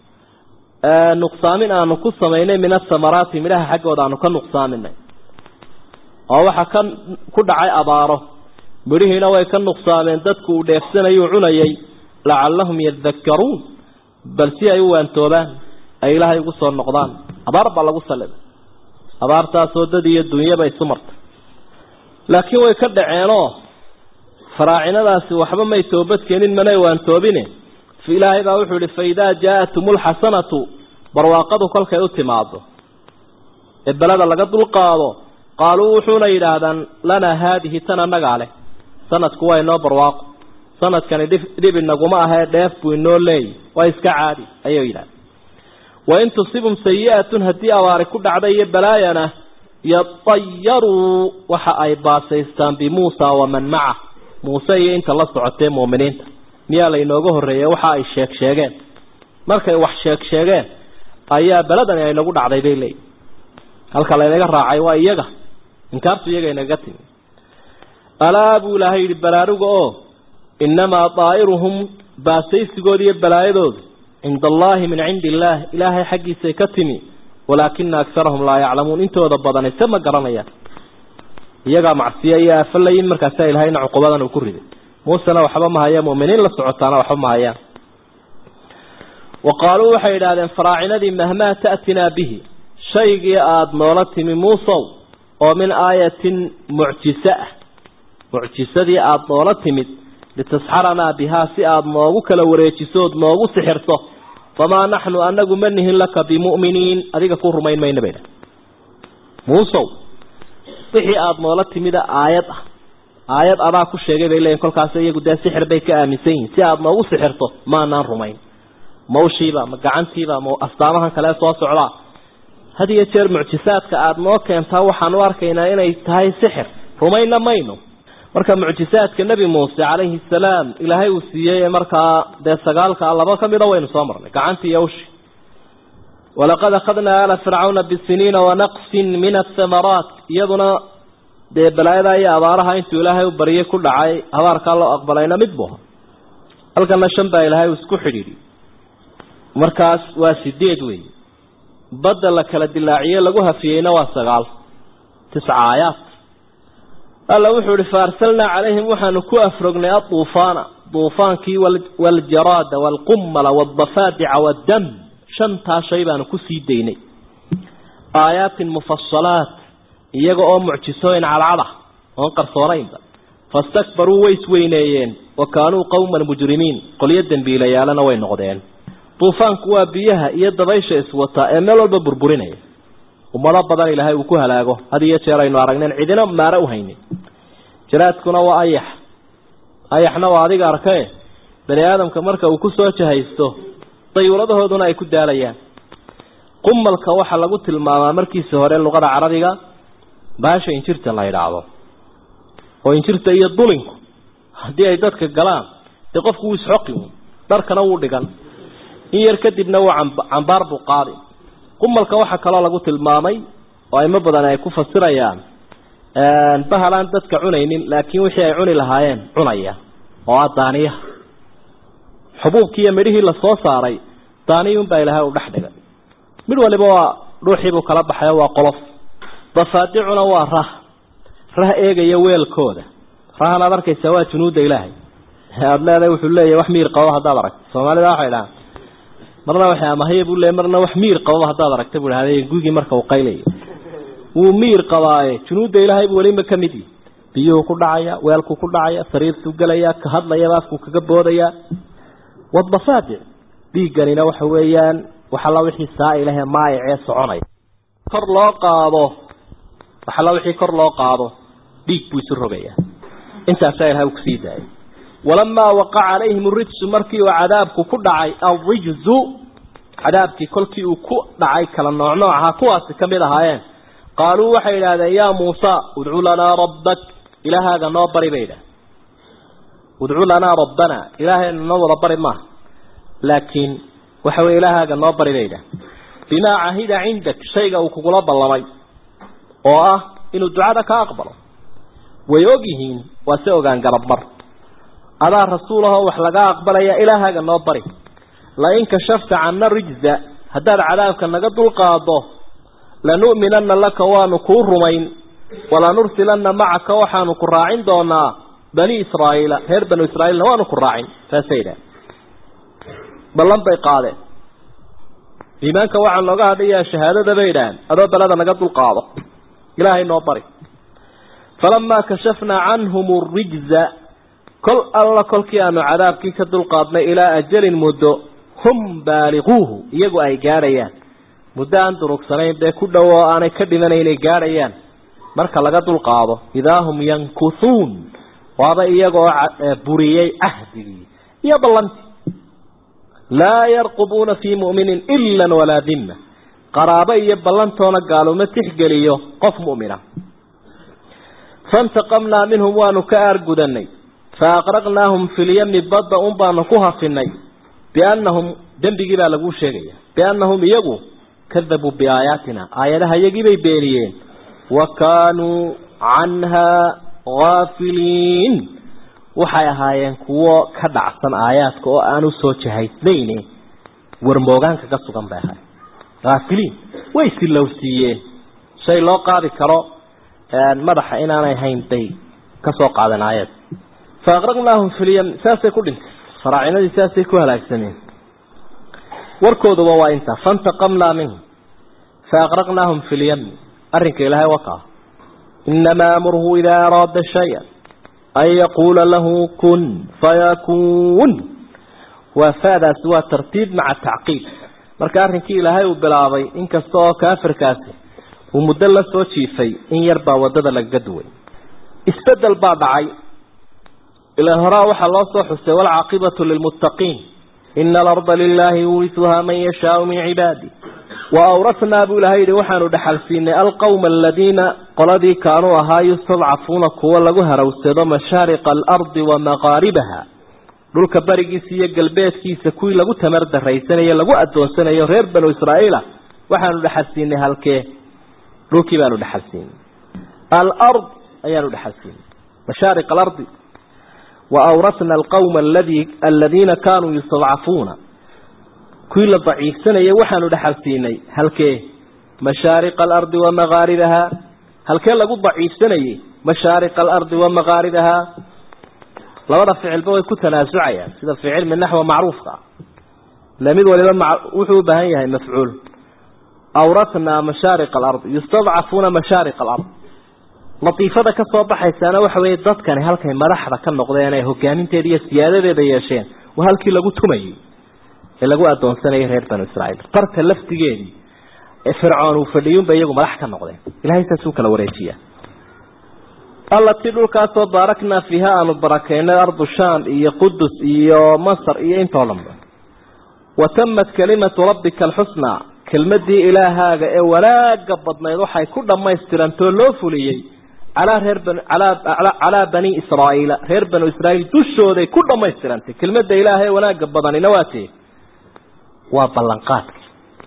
nuqsaamin aanu ku sameeynay min as-samaraati miraha xaqooda aanu ka nuqsaaminay oo waxa kan ku dhacay abaaro mirihiina way ka nuqsaameen dadku u dheefsanayo cunayay la'allahum yadhakkaruun bal si ay waan toobaan ay ilaahay ugu soo noqdaan abaar baa lagu salay abaartaas oo dad iyo dunyaba isu martay laakiin way ka dhaceeno faraacinadaasi waxba may toobad keenin manay waan toobine fi ilaahay baa wuxuu yiri fayda jaatumul hasanatu barwaaqadu kolkay u timaado ee balada laga dul qaado qaaluu wuxuuna yiraahdaan lana haadihi tana nagaale sanadku way noo barwaaqo sanadkani dib inaguma ahay dheef buu inoo leey way iska caadi ayuu yiraahdaa wa in tusibum sayi'atun hadii awaari ku dhacday iyo balaayana yatayaru waxa ay baasaystaan bi Muusa wa man ma'a Muusa iyo inta la socotay muuminiinta miyaa la inooga horeeyay waxa ay sheeg sheegeen markay wax sheeg sheegeen ayaa baladan ay nagu dhacday bay leey halka la inaga raacay waa iyaga inkaartu iyaga inaga timi alaabu lahayd balaarugo oo inma ta'iruhum baasaysigoodi iyo balaayadood عند الله من عند الله إلهي حقي سيكتمي ولكن أكثرهم لا يعلمون انتو ضبضان يسمى قرانيا يقع معصية يا فلين مركز سائل هاينا عقوبانا وكرده موسى وحبامها يا مؤمنين لسعطانا وحبامها يا وقالوا حيدا فراعنا ذي مهما تأتنا به شيء آد مولت من موسى ومن آية معجسة معجسة ذي آد مولت من لتسحرنا بها سئاد موغوك لوريتسود موغو سحرته فما نحن أنه منه لك بمؤمنين أذيك كون رمين مين بينا موسو وحي آد مولت مدى آيات آيات أراكو الشيء بيلين كل كاسي يقول ده سحر بيك آمسين سئاد موغو سحرته ما نار رمين موشيبا مقعنتيبا مو أستامها كلا سواس علا هذه يتشير معجسات كآد موكا يمتاو حانوار كينا إنا يتهاي سحر رمين مينو marka mucjisaadka nabi Muuse alayhi salaam ilaahay uu siiyay marka de sagaalka laba kamida waynu soo marnay gacantii yawshi walaqad akhadna ala fir'auna bisinina wa naqsin min ath-thamarat yaduna de balaayada ay abaaraha intuu ilaahay u bariyay ku dhacay abaarka loo aqbalayna midbo halkan shanba ilaahay isku xidhiidhi markaas waa sideed weey badal kala dilaaciye lagu hafiyayna waa sagaal tisca aayat الله وحول فارسلنا عليهم وحن كأفرقنا الطوفان طوفان كي والجراد والقمل والضفادع والدم شنطا شيبان كسي ديني آيات مفصلات يقعوا معجسين على العضح وانقر صورين فاستكبروا ويسوينيين وكانوا قوما مجرمين قل يدن بيليالنا وين نغدين طوفان كوا بيها يد بيش اسوطا امالوا البربريني ومرض بدن إلهي وكوها لاغو هذه يتشيرين وارغنين عدنا ما رأوهيني جراتكنا وأيح أيحنا وعديق أركيه بني آدم كمركة وكسوة هايستو طيورده دون أي كد عليها قم الكوحة لقلت الماما مركي سهورين اللغة العربية باشا إنشرت الله يرعبه وإنشرت أي الظلنك دي أيداتك القلام تقفك ويسحقهم دارك نور لغان إن يركدب نوع عن بارب وقارب قملka waxa kala lagu tilmaamay oo ay mabadan ay ku fasirayaan een bahalan dadka cunaynin laakiin wixii ay cuni lahaayeen cunaya oo daaniya xububkii midhii la soo saaray daaniyun baa ilaahay u dhaxdhigay mid waliba waa ruuxiibu kala baxay waa qolof bafaadicuna waa rah rah eegaya weelkooda rahana markaysa waa junuuda ilaahay hadleeday wuxuu leeyahay wax miir qabo hadaad arag Soomaalida waxay dhahaan marna waxa ama hayb u leeyahay marna wax miir qabo hadaad aragtay buu haday guugi marka uu qaylay uu miir qabaaye junuuda ilaahay buu waliba kamidi biyo ku dhacaya weelku ku dhacaya sariirtu galaya ka hadlaya baafku kaga boodaya wadbafaadi diiganina waxa weeyaan waxa la wixii saa ilaahay maayee soconay kor loo qaado waxa la wixii kor loo qaado diig buu isu rogaya انت سائلها وكسيدة ولما وقع عليهم الرجس مركي وعذابك كدعي الرجز عذابك كلكي وكدعي كلا نوع نوعها كواس كميدا هايين قالوا وحي هذا يا موسى ادعو لنا ربك إلى هذا نوبري بيدا ادعو لنا ربنا إلى هذا نوبري ما لكن وحوي إلى هذا نوبري بيدا بما عهد عندك شيء وكقلب الله مي وآه إنه دعاءك أقبله ويوجهين وسوغان قرب مر على رسوله وحلقا أقبل يا إله هذا النوبري لئن كشفت عنا الرجزة هذا العذاب كان قد القاضه لنؤمنن لك ونكون رمين ولا نرسلن معك وحنكون راعين دونا بني إسرائيل هير بني إسرائيل ونكون راعين فسيدا بلن بيقاده إيمانك وعن لغا هذه شهادة بيدان هذا بلدنا قد القاضه إلهي النوبري فلما كشفنا عنهم الرجزة كل الله كل كيانو عذاب كي كدل قادنا إلى أجل مدو هم بالغوه يقو أي قاريان مدان دروك سنين دي كدوا آني كدنا إلي قاريان مركا لقدل قاضة إذا هم ينكثون وهذا يقو بريي أهدي يبلنت لا يرقبون في مؤمن إلا ولا ذمة قرابة يبلنتون قالوا ما تحقليه قف مؤمنة فانتقمنا منهم ونكار قدني فأقرقناهم في اليم بضا أنبا نكوها في الني بأنهم دم بيجيبها لقو شيء بأنهم يجوا كذبوا بآياتنا آياتها يجيبوا بينيين وكانوا عنها غافلين وحياها ينكوا كدعسن آياتك وأنو سوتشها اثنين ورموغان كقصوا بها غافلين ويسي لو سيين شيء لا قاضي كرو مدح إن أنا هين تي كسوق على الآيات فأغرقناهم في اليم ساسي كلهم فراعينا دي ساسي كوهلا السنين وركودوا بوا انت فانتقمنا منهم فأغرقناهم في اليم أرنك إلهي وقع إنما أمره إذا أراد شيئا أن يقول له كن فيكون وفاد سوى ترتيب مع التعقيد مركا أرنك إلهي وبلاضي إنك استوى كافر كاسي ومدلس وشيفي إن يربى ودد لك قدوي استدل بعض عي إلى هراوح الله صحسه والعاقبة للمتقين إن الأرض لله يورثها من يشاء من عباده وأورثنا بولهيد وحن دحلسين القوم الذين قلدي كانوا هاي يستضعفون كوا لغوها روسيد مشارق الأرض ومغاربها دولك بريقيسي قلبيت كيسا كوي لغو تمرد الرئيسانية لغو أدون سنة غير بنو إسرائيل وحن دحلسين هالكي دولك بانو دحلسين الأرض أيانو دحلسين مشارق الأرض وأورثنا القوم الذي الذين كانوا يستضعفون كل ضعيف سنة يوحنوا لحلسيني هل كي مشارق الأرض ومغاربها هل كي لقوا ضعيف سنة مشارق الأرض ومغاربها لو رفع البوي كنت نازعيا سيدا في علم النحو معروف لم يدول لمن وحو بهيها مفعول أورثنا مشارق الأرض يستضعفون مشارق الأرض لطيفة كصوب حيسانة وحوية ضد كان هالكي مرحبا كان نقضيانيه هكامين تيدي السيادة بيشين وهالكي لقوا تميي لقوا أدون سنة غير بنو إسرائيل قرت اللفتقين فرعون وفريون بيقوا ملح كان نقضين إلهي تسوك الوريتية الله تدلو كاسو باركنا فيها أن البركين أرض الشام إيا قدس إيا مصر إيا إنت ولمبا وتمت كلمة ربك الحسنى كلمة دي إلهها ولا قبضنا يروحي كل ما يسترنتو لوفوليي على هربن على على على بني إسرائيل هربن إسرائيل تشوا ذي كل ما يسترنت كلمة دي إلهي ولا قبضني نواتي وبلنقاتك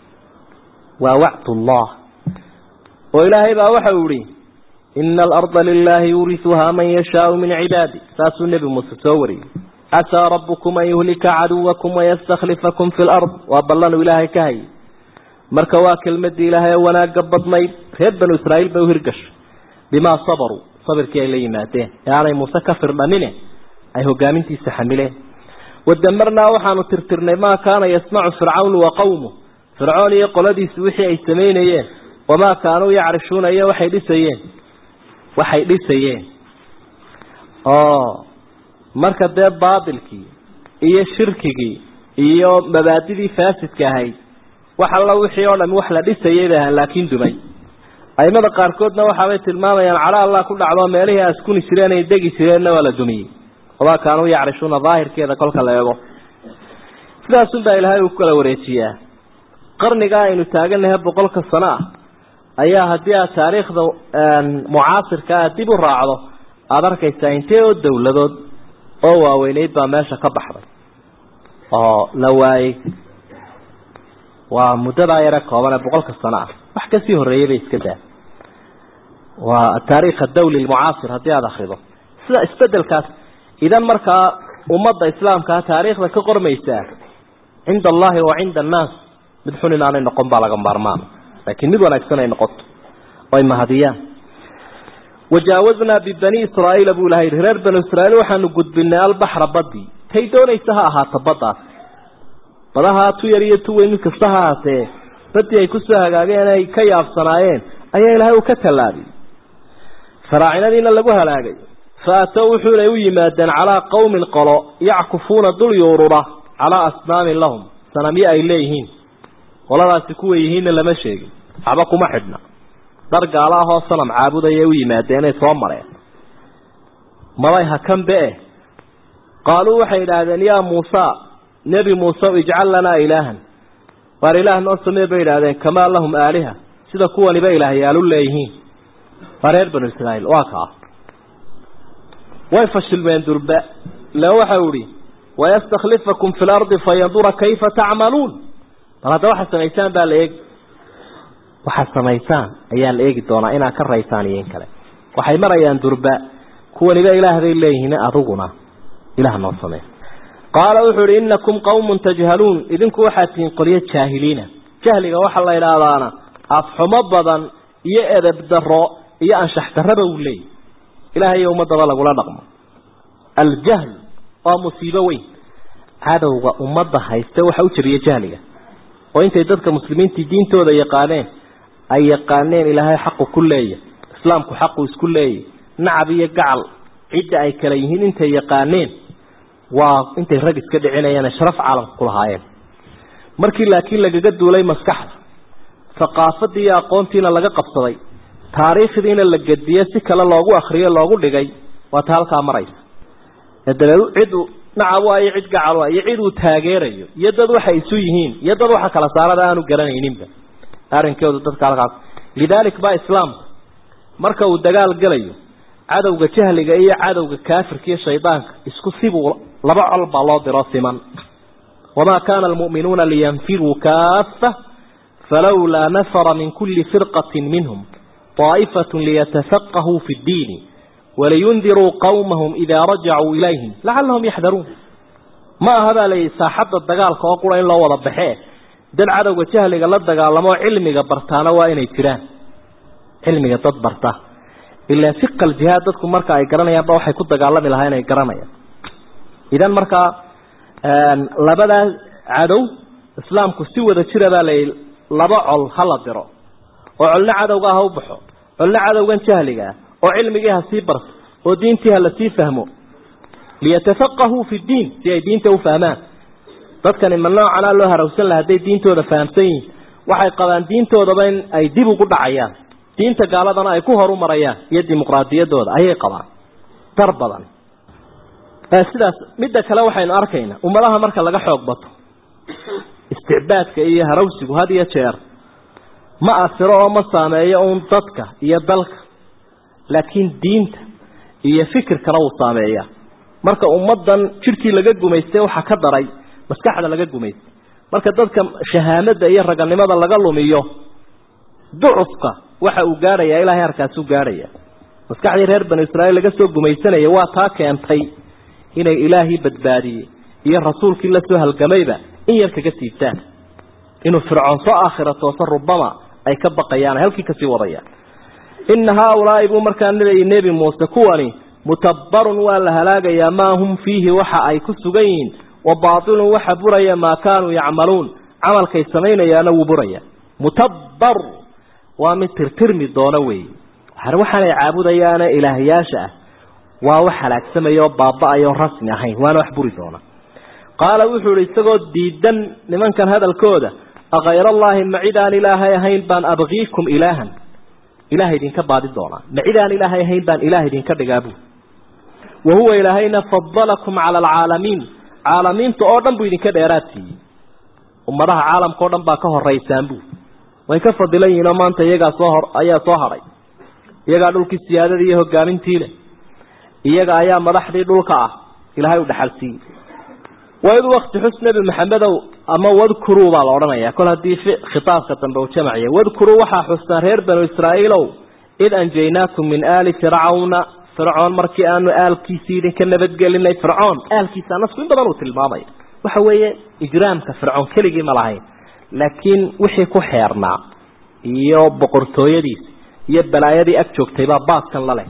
ووعد الله وإلهي بأوحوري إن الأرض لله يورثها من يشاء من عباده ساس النبي مستوري أتى ربكم أن يهلك عدوكم ويستخلفكم في الأرض وبلنوا إلهي كهي مركوا كلمة دي إلهي ولا قبضني هربن إسرائيل بوهرقش بما صبروا صبر كي إليه ماتين يعني موسى كفر منه أي هو قامنتي استحمله ودمرنا وحانو ترترنا ما كان يسمع فرعون وقومه فرعون يقول دي سوحي أي سمين ايه وما كانوا يعرشون ايه وحي دي سيين وحي دي سيين آه مركب ده بابلكي ايه شركي ايه مبادئ فاسد كهي وحلا وحي ولا موحلا دي سيين لكن دمي aymada qaarkoodna waxa ay tilmaamayaan cala Allah ku dhacdo meelihii askuni jireen ay degi jireen wala dumiyay wada kaanu yacrishuna daahirkeeda kolka la eego sidaas uu Ilaahay u kala wareejiyaa qarniga aynu taaganahay boqolka sano ayaa hadii taariikhda mucaasirka dib u raacdo aad arkaysaa intee oo dawladood oo waaweynay baa meesha ka baxday oo la waayay waa mudada yara kooban boqolka sano wax ka sii horeeyay iska daa waa taariikh dawli mucaasir hadii aad akhrido sida isbedelkaas idan marka ummadda islaamka taariikhda ka qormaysa inda Allah wa inda an-nas midxunin aan noqon baa laga maarmaan laakiin mid wanaagsan ay noqoto oo mahadiyaan وجاوزنا ببني إسرائيل أبو لهير هرر بني إسرائيل وحن قدبنا البحر بدي تيدون يسها تبضع بضاها تويري توين كسها سي بدي يكسها قاقين أي كياف صناعين أي لهي وكتلابي فراعنا لنا لقوها لاقي فأتوحوا ليوي مادا على قوم القلاء يعكفون دول يورورا على أصنام لهم سنمية إليهين ولا راسكوا إيهين لما شيء عبقوا محدنا درجة الله صنم عابدا يوي مادين يتومرين ملايها كم بئه قالوا وحيد هذا يا موسى نبي موسى اجعل لنا إلها قال إله نصمي بيد هذا كما لهم آلهة سيدا كواني بإله يالو الليهين فرير بن إسرائيل واقع ويفشل بين درباء لو حولي ويستخلفكم في الأرض فينظر كيف تعملون هذا واحد سميتان بالإيق waxa sameeysan ayaa la eegi doona ina ka raysaaniyeen kale waxay marayaan durba kuwaniga ilaahay leeyihiin aduguna ilaah noo sameey qaala wuxuu innakum qawmun tajhalun idinku waxaad tiin qoliye jaahiliina jahliga waxa la ilaalaana afxuma badan iyo edeb daro iyo anshax daraba u leey ilaahay ummadda lagu la dhaqmo aljahl waa musiibo weyn cadawga ummadda haysta waxa uu jiriyo jahliga oo intay dadka muslimiinta diintooda yaqaaneen ay yaqaaneen ilaahay xaq ku leeyahay islaamku xaq isku leeyahay nacab iyo gacal cid ay kala yihiin intay yaqaaneen waa intay rag iska dhicinayaan sharaf caalam ku lahaayeen markii laakiin lagaga duulay maskaxda thaqaafadii iyo aqoontiina laga qabsaday taariikhdiina la gadiyay si kala loogu akhriyo loogu dhigay waa halka maraysa dadal cid nacab ay cid gacal ay cid u taageerayo iyo dad waxa isu yihiin iyo dad waxa kala saarada aanu garanayninba arinkoodu dadka halkaas lidalik ba islaam marka uu dagaal galayo cadawga jahliga iyo cadawga kaafirka iyo shaydaanka isku sibu laba qalba loo diro siman wama kana almu'minuna liyanfiru kaffa falawla nafara min kulli firqatin minhum ta'ifatun liyatafaqahu fi ad-din ولينذروا قومهم إذا رجعوا إليهم لعلهم يحذرون ما هذا ليس حتى الدجال كأقول إلا ولا بحيه دل عدو جهل قال الدجال لما علمي قبرتانا وين يتران علمي تدبرته إلا ثق الجهاد تذكر مركا يقرنا يا بروح يكون دجال من هاي يقرنا يا إذا مركا لبدا عدو إسلام كستوى ذا شر ذا ليل لبعل خلط درا وعلنا عدو جاهو بحو علنا عدو جن جهل جاه وعلمها سيبرس ودينتها التي فهموا ليتفقهوا في الدين في دينته وفهمان dadkan imanaa cala loo harowsan la haday diintooda fahamsan waxay qabaan diintooda baan ay dib ugu dhacayaan diinta gaaladana ay ku horumarayaan iyo dimuqraadiyadooda ayay qabaan tar badan sidaas midda kale waxaynu arkaynaa ummadaha marka laga xoog bato isticbaadka iyo harowsigu hadiya jeer ma asiro oo ma saameeyo uun dadka iyo dalka laakiin diinta iyo fikirkana uu saameeya marka ummadan jirkii laga gumeystay waxa ka daray maskaxda laga gumeystay marka dadka shahaamada iyo raganimada laga lumiyo ducufka waxa uu gaaraya ilaahay harkaas uu gaaraya maskaxdii reer bani Israa'iil laga soo gumeysanayo waa taa keentay inay ilaahi badbaadiyay iyo rasuulkii la soo halgamayba in yar kaga siibtaan inuu fircoon soo aakhirato sarubama ay ka baqayaan halkii ka sii wadayaan إن هؤلاء يبو مركان النبي موسى كواني متبر ولا هلاقيا ما هم فيه وحا أي كسجين وباطل وحا بريا ما كانوا يعملون عمل كيسمين يا نو بريا متبر ومتر ترمي دونوي حروحا يعبد يانا إلهياشا ووحا لك سمي بابا يا رسمي هين وانا وحبري دونا قال وحول يستغد ديدا لمن كان هذا الكودة أغير الله معيدان إلهي هين بان أبغيكم إلها ilaahay idinka baadi doonaa macidaan ilaahay ahayn baan ilaahay idinka dhigaabu wahuwa ilaahayna fadalakum cala alcaalamiin caalamiinta oo dhan buu idinka dheeraadsiiyey ummadaha caalamka oo dhan baa ka horeysaan buu way ka fadilan yihiin oo maanta iyagaa soo hor ayaa soo hadhay iyagaa dhulkii siyaadadii iyo hogaamintii leh iyaga ayaa madaxdii dhulka ah ilaahay u dhaxalsiiyey waid waqti xus nabi maxamedow ama wadkuruu baa la odhanayaa kol haddii khitaabka dambe uu jamaciyay wadkuruu waxaa xustaan reer banu israa'iilow id anjaynaakum min aali fircawna fircoon markii aanu aalkiisii idinka nabadgelinay fircoon aalkiisa nasku in badan uu tilmaamaya waxa weeye ijraamka fircoon keligii ma lahayn laakiin wixii ku xeernaa iyo boqortooyadiisa iyo balaayadii ag joogtay baa baaskan la leh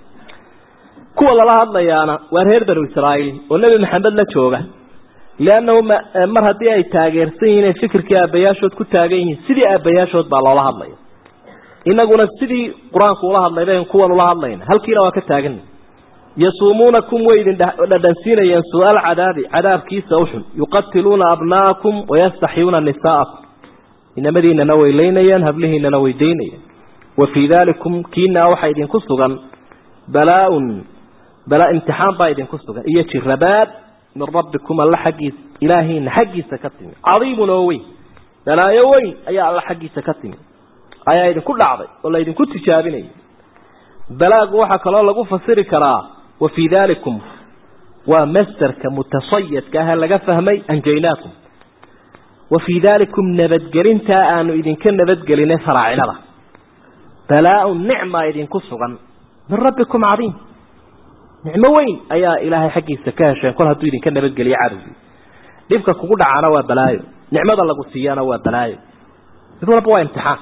kuwa lala hadlayaana waa reer banu israa'iil oo nebi maxamed la jooga leannahu mar haddii ay taageersan yihiin ay fikirkii aabbayaashood ku taagan yihiin sidii aabbayaashood baa loola hadlaya inaguna sidii qur-aanku ula hadlay bayn kuwan ula hadlayna halkiina waa ka taagan yasuumuunakum way idin dhadhansiinayeen su-aal cadaabi cadaabkiisa uxun yuqatiluuna abna'akum wayastaxyuuna nisaa'akum inamadiinana way leynayaan hablihiinana way daynayaan wa fii daalikum kiina waxaa idinku sugan balaa-un balaa imtixaan baa idinku sugan iyo jirabaad min rabbikum alla xaggiisa ilaahiina xaggiisa ka timi cadiimun oo weyn balaayo weyn ayaa alla xaggiisa ka timi ayaa idinku dhacday oo la idinku tijaabinaya balaagu waxaa kaloo lagu fasiri karaa wa fii daalikum waa masdarka mutasayadka ah laga fahmay anjaynaakum wa fii daalikum nabadgelintaa aanu idinka nabadgelinay faraacilada balaa-un nicma idinku sugan min rabbikum cadiim nicmo weyn ayaa ilaahay xaggiisa ka hesheen kol hadduu idinka nabadgeliyo cadowgii dhibka kugu dhacaana waa balaayo nicmada lagu siiyana waa balaayo mid walba waa imtixaan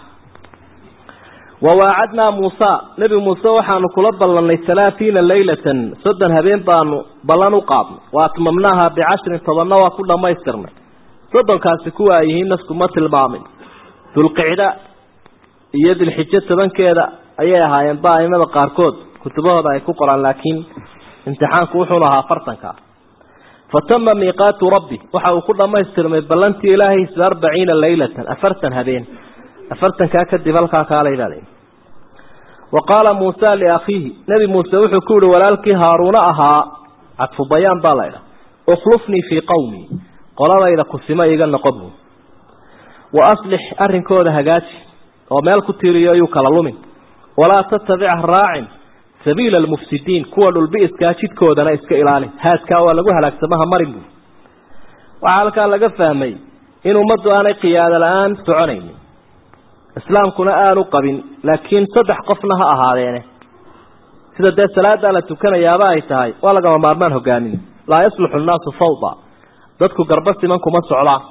wawaacadnaa muusa nebi muuse waxaanu kula ballanay halaathiina laylatan soddon habeen baanu ballan u qaadnay wa atmamnaaha bicashrin tobanna waa ku dhammaystirnay soddonkaasi kuwa ay yihiin nasku ma tilmaamin dulqicda iyo dilxijo tobankeeda ayay ahaayeen ba aimada qaarkood kutubahooda ay ku qoraan laakiin imtixaanku wuxuuna ahaa afartanka fatama miiqaatu rabbi waxa uu ku dhammaystirmay ballantii ilaahay arbaciina laylatan afartan habeen afartankaa kadib halkaa kaalay baa layidhi wa qaala muusa liakhiihi nebi muuse wuxuu ku yihi walaalkii haaruuna ahaa cadfu bayaan baa laydha ukhlufnii fii qawmii qoladayda kusima iga noqo buu wa aslix arrinkooda hagaaji oo meel ku tiiriyo ayuu kala lumin walaa tatabic raacin sabiila almufsidiin kuwa dhulbiiskaa jidkoodana iska ilaali haadkaa waa lagu halaagsamaha marin buu waxaa halkaa laga fahmay in ummaddu aanay qiyaado la-aan soconaynin islaamkuna aanu qabin laakiin saddex qofna ha ahaadeene sida dee salaadaa la tukanayaaba ay tahay waa lagama maarmaan hogaamin laa yasluxu nnaasu fawda dadku garba siman kuma socdaan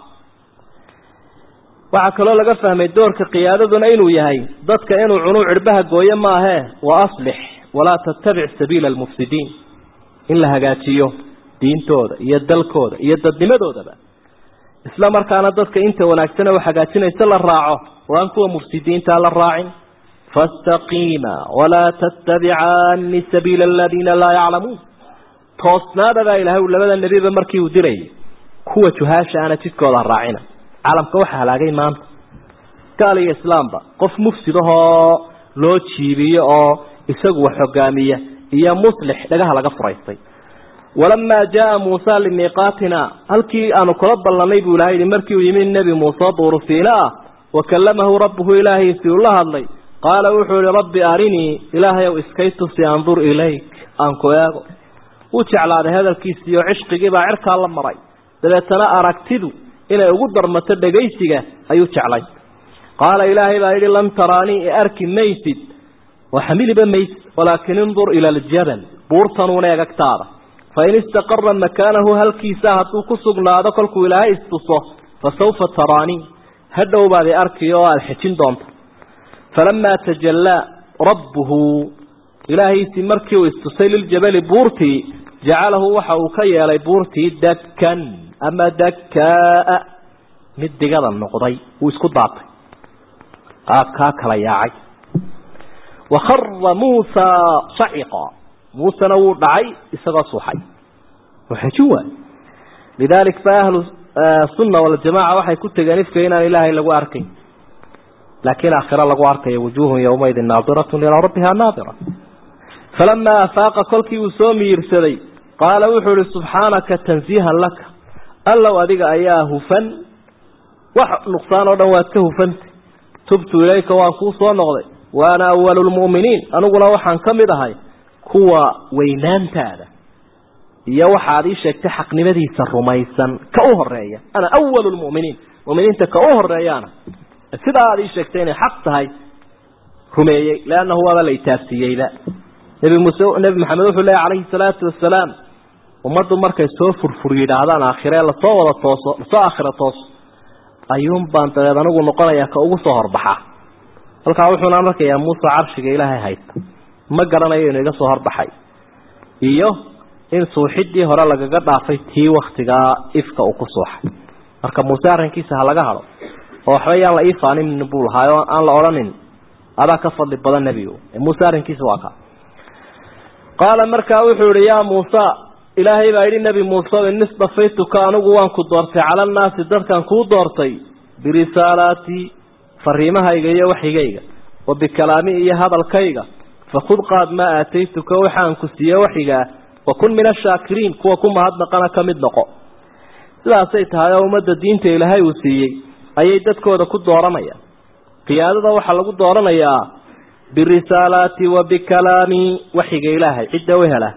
waxaa kaloo laga fahmay doorka qiyaadaduna inuu yahay dadka inuu cunuu cirbaha gooyo maahee wa aslix walaa tattabic sabiila almufsidiin in la hagaajiyo diintooda iyo dalkooda iyo dadnimadoodaba isla markaana dadka inta wanaagsan oo hagaajinaysa la raaco waan kuwa mufsidiinta la raacin fastaqiima walaa tattabi'ani sabiila alladina la ya'lamun toosnaada baa ilaahay labada nabiba markii uu diray kuwa juhaasha ana jidkooda raacina caalamka waxa halaagay maanta gaaliga islaamba qof mufsidahoo loo jiibiyo oo isagu wax hogaamiya iyo muslix dhagaha laga furaystay ولما جاء موسى لميقاتنا هل كي أن قرب الله نبي إلهي مركي ويمين النبي موسى طور سيناء وكلمه ربه إلهي في الله الله قال وحو لربي أرني إلهي وإسكيت سينظر إليك أنكو ياغو وتعالى هذا الكيس يعشق جيبا عرك الله مرأي دلتنا أركتدو إلى يقدر متد جيسك أيو تعالى قال إلهي بأيدي لم تراني أركي ميسد وحمل بميس ولكن انظر إلى الجبل بورتنون يغكتاره فإن استقر مكانه هل كيساها توقصقنا ذكرك إلهي استصه فسوف تراني هدوا بعد أركيوا الحجين دونت فلما تجلى ربه إلهي سمركي واستصيل الجبل بورتي جعله وحوكي على بورتي دكا أما دكاء مد قضى النقضي واسكت ضعطي آكاك لياعي وخر موسى صعقا موسى نور دعي إسغى صحي وحجوا لذلك فأهل السنة والجماعة وحي كنت جانفك هنا إلهي لقوا أركين لكن آخر الله أركي وجوه يومئذ ناظرة إلى ربها ناظرة. فلما أفاق كلك وسومي يرسلي قال وحر سبحانك تنزيها لك ألا وأذيك أياه فن وح نقصان ودواتكه فنت تبت إليك وأنقوص ونغضي وأنا أول المؤمنين أنا أقول وحن كمد هاي كوا وينان تادا يوحى هذه شيء تحق نمدي سرميسا كأوه الرأي أنا أول المؤمنين مؤمنين تكأوه الرأي أنا سيدا هذه الشيء تاني حق هاي رمي لأنه هو هذا اللي تاسيي لا نبي مسو نبي محمد الله عليه الصلاة والسلام ومرضو مركز سوفر فريد هذا آخره لا صور التوص لا آخر التوص أيوم بانت هذا نقول نقول يا كأوه صهر بحا الكاوحون أمرك يا موسى عرشك إلهي هاي ما قرنا ينقى صهر بحي إيوه إن صوحدي هرا لقى قد عفيتي وقتها إفكا وقصوح marka Muuse arinkiisa halaga haro oo waxbayaan la iifaanin min buul haayo aan la oranin ada ka fadli badan nabiyo Muuse arinkiisa waa ka qala marka wuxuu yiri ya Muuse ilaahay baa yiri nabi Muuse in nisbafaytuka anigu waan ku doortay cala naas dadkan ku doortay birisalaati fariimahayga iyo waxigayga oo bikalaami iyo hadalkayga fakhud qaad ma aataytuka waxaan ku siiyay waxiga wa kun min ash-shakirin kuwa kuma hadnaqana kamid noqo sidaasay tahay ummadda diinta ilaahay uu siiyay ayay dadkooda ku dooranayaan qiyaadada waxa lagu dooranayaa birisalaati wa bikalaami waxiga ilaahay cidda wehela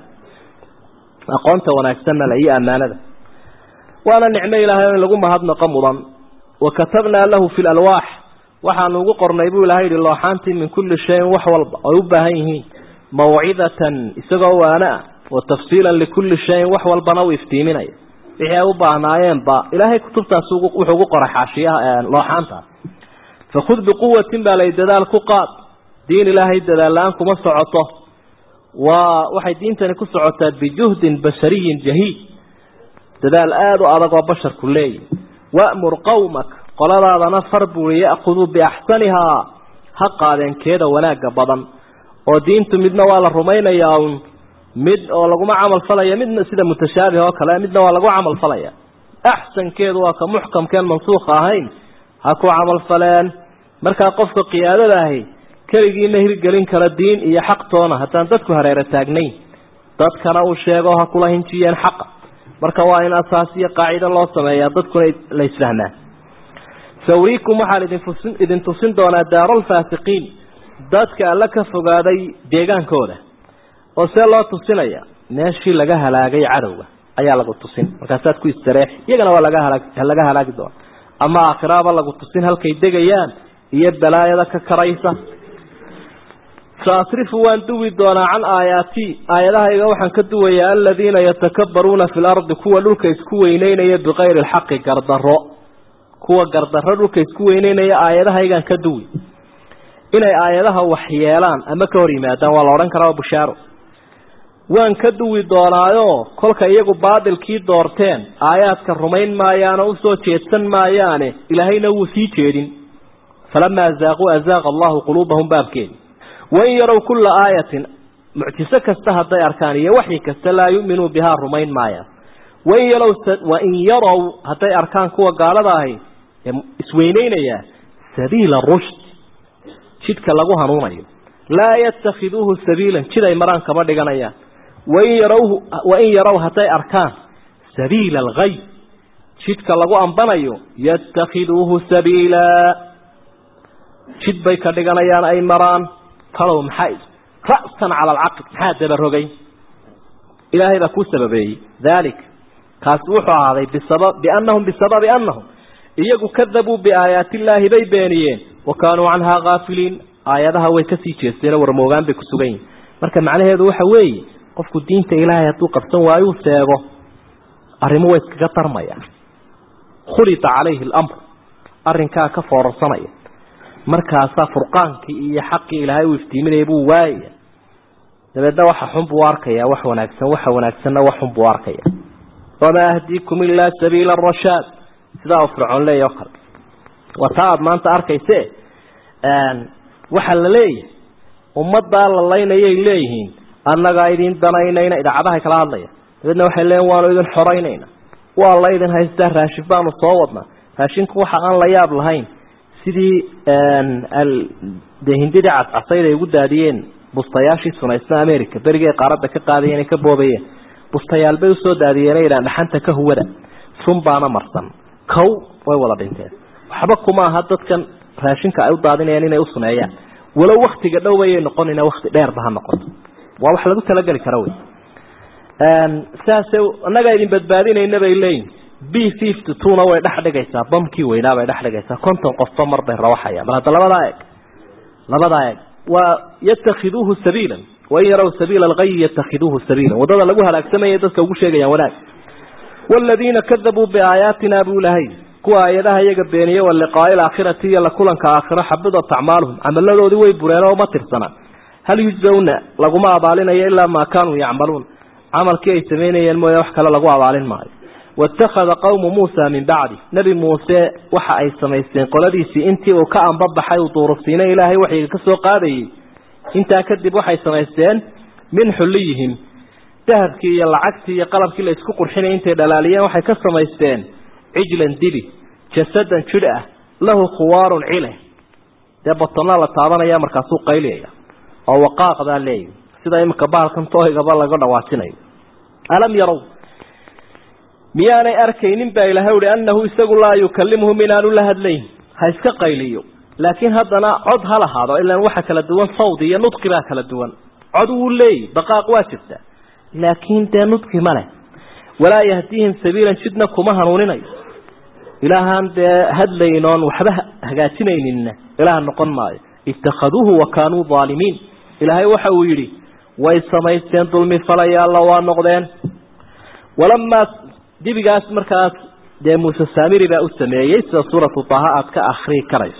aqoonta wanaagsan la iyo amaanada waana nicmo ilaahay in lagu mahadnaqo mudan wa katabna lahu fil alwaax waxaan ugu qornay buu ilaahay looxaantii min kulli shay wax walba oo u baahan yihiin maw'idatan isagoo waana wa tafsiilan likulli shay wax walbana u iftiiminay wixii u baahnaayeen ba ilaahay kutubtaas wuxuu ugu qoray xaashiyaha looxaanta fakhud biquwwatin bala dadaal ku qaad diin ilaahay dadaalaan kuma socoto wa waxay diintani ku socotaa bijuhdin bashariyin jahid dadaal aad u adag oo bashar ku leeyahay wa'mur qawmak qoladaadana farbu ya'khudhu bi ahsaniha haqaadeen keeda wanaaga badan oo diintu midna waa la rumaynayaa mid oo lagu amal falaya midna sida mutashaabih oo kale midna waa lagu amal falaya ahsan keedu waa ka muhkam keen mansuukh ahayn ha ku amal falaan marka qofka qiyaadada ahi kaligiina hirgelin kala diin iyo xaq toona hataan dadku hareera taagnay dadkana uu sheego ha kula hinjiyeen xaq marka waa in asaasiya qaacida loo sameeyaa dadku la islaamna sawriikum waxaan fusin idin tusin doonaa daarul faasiqiin dadka alla ka fogaaday deegaankooda oo see loo tusinaya meeshii laga halaagay cadawga ayaa lagu tusin markaasaad ku istareex iyagana waa laga halaag laga halaagi doon ama aakhiraba lagu tusin halkay degayaan iyo balaayada ka karaysa saasrifu waan duwi doonaa can aayaati aayadahayga waxaan ka duwayaa alladina yatakabbaruna fil ardi kuwa dhulka isku weyneynaya biqayri alxaqi gardaro kuwa gardaro dhulka isku weyneynaya aayadahaygan ka duwi inay aayadaha wax yeelaan ama ka hor yimaadaan waa la oran karaa bushaaro waan ka duwi doonaayo kolka iyagu baadilkii doorteen aayaadka rumayn maayaan oo soo jeedsan maayaan ilaahayna wuu sii jeedin falama zaaqu azaaqa Allahu qulubahum baabkeen wa yaraw kull aayatin mu'jisa kasta haday arkaan iyo wixii kasta la yu'minu biha rumayn maayaan wa yaraw wa in yaraw haday arkaan kuwa gaalada ahi isweyneynaya sabiila rushd jidka lagu hanuunayo la yattakhiduhu sabiilan jiday maraan kama dhiganayaan وإن يروه وإن يروه هتاي أركان سبيل الغي شدك لغو أنبنيو يتخذوه سبيلا شد بيك لغنيان أي مران طلو محايد رأسا على العقل هذا بالرقي إلهي بكو سببي ذلك كاسوحوا هذا بسبب بأنهم بسبب أنهم إيقوا كذبوا بآيات الله بيبانيين وكانوا عنها غافلين آياتها ويكسيتي السنة ورموغان بكسوغين مركا معنى هذا وحوي qofku diinta ilaahay haduu qabsan waayo seego arrimo way iska tarmaya khulita alayhi al-amr arrinka ka foorsanaya markaas furqaankii iyo xaqi ilaahay uu iftiiminay buu waayay dabeedna waxa xun buu arkaya wax wanaagsan waxa wanaagsanna wax xun buu arkaya wama ahdiikum illa sabiila ar-rashad sida fircoon leeyo qal wataad maanta arkayse aan waxa la leeyahay ummadda la leeynayay leeyihiin annaga idin danaynayna idaacadaha kala hadlaya dadna waxay leeyeen waan idin xoreynayna waa la idin haystaa raashid baan soo wadna raashinku waxa aan la yaab lahayn sidii hindidii cadcasayda ay ugu daadiyeen bustayaashii sunaysna America berigay qaaradda ka qaadayeen ay ka boobayeen bustayaal bay usoo daadiyeen ay dhaxanta ka huwada sunbaana marsan kow way wada dhinteen waxba kuma aha dadkan raashinka ay u daadinayaan inay u suneeyaan walow waqtiga dhow ay noqonina waqti dheer ba ha noqoto waa wax lagu tala gali karo way een saase anaga idin badbaadinayna bay leeyin B fifty-two na way dhaxdhigaysaa bamkii weynaa bay dhaxdhigaysaa konton qof mar bay rawaxaya mar labada eeg labada eeg wa yatakhiduhu sabiilan wa yaraw sabiila al-ghayy yatakhiduhu sabiilan wadada lagu halaagsamay dadka ugu sheegayaan wanaag walladina kadhabu biaayatina bulahay kuwa ayadaha iyaga beeniye wal liqaa'il aakhirati la kulanka aakhira xabada tacmaaluhum amaladoodi way bureen oo ma tirsana hal yujzauna laguma abaalinayo illa ma kaanu yacmaluun amalkii ay sameeyeen mooy wax kale lagu abaalin maayo wattakhadha qawmu muusa min ba'di nabi muusa waxa ay sameeyeen qoladiisii intii uu ka anbabaxay u duursiinay ilaahay waxay ka soo qaadayay inta kadib waxay sameeyeen min xuliyihim dahabkii iyo lacagtii iyo qalabkii la isku qurxinay intay dhalaaliyeen waxay ka sameeyeen cijlan dibi jasadan jira lahu khuwarun ilah dabatana la taabanaya markaas uu qayliyay oo waqaaqda leey sida imka baalkan tooyga laga dhawaasinayo alam yaraw miyaanay arkaynin baa ilaahay uu annahu isagu la yukallimuhum inaanu la hadlayn ha iska qayliyo laakiin haddana cod hal ahaado ilaa waxa kala duwan sawdi iyo nudqi baa kala duwan cod uu leey baqaaq waa jirta laakiin de nudqi male wala yahdihim sabiilan jidna kuma hanuuninayo ilaahan de hadlaynoon waxba hagaajinaynin ilaaha noqon maayo ittakhaduhu wa kaanu zalimin ilaahay waxa uu yiri way samaysteen dulmi falaya alla waa noqdeen walamma dibigaas markaas de Musa Samiri baa u sameeyay sida suuratu Taha aad ka akhri karayso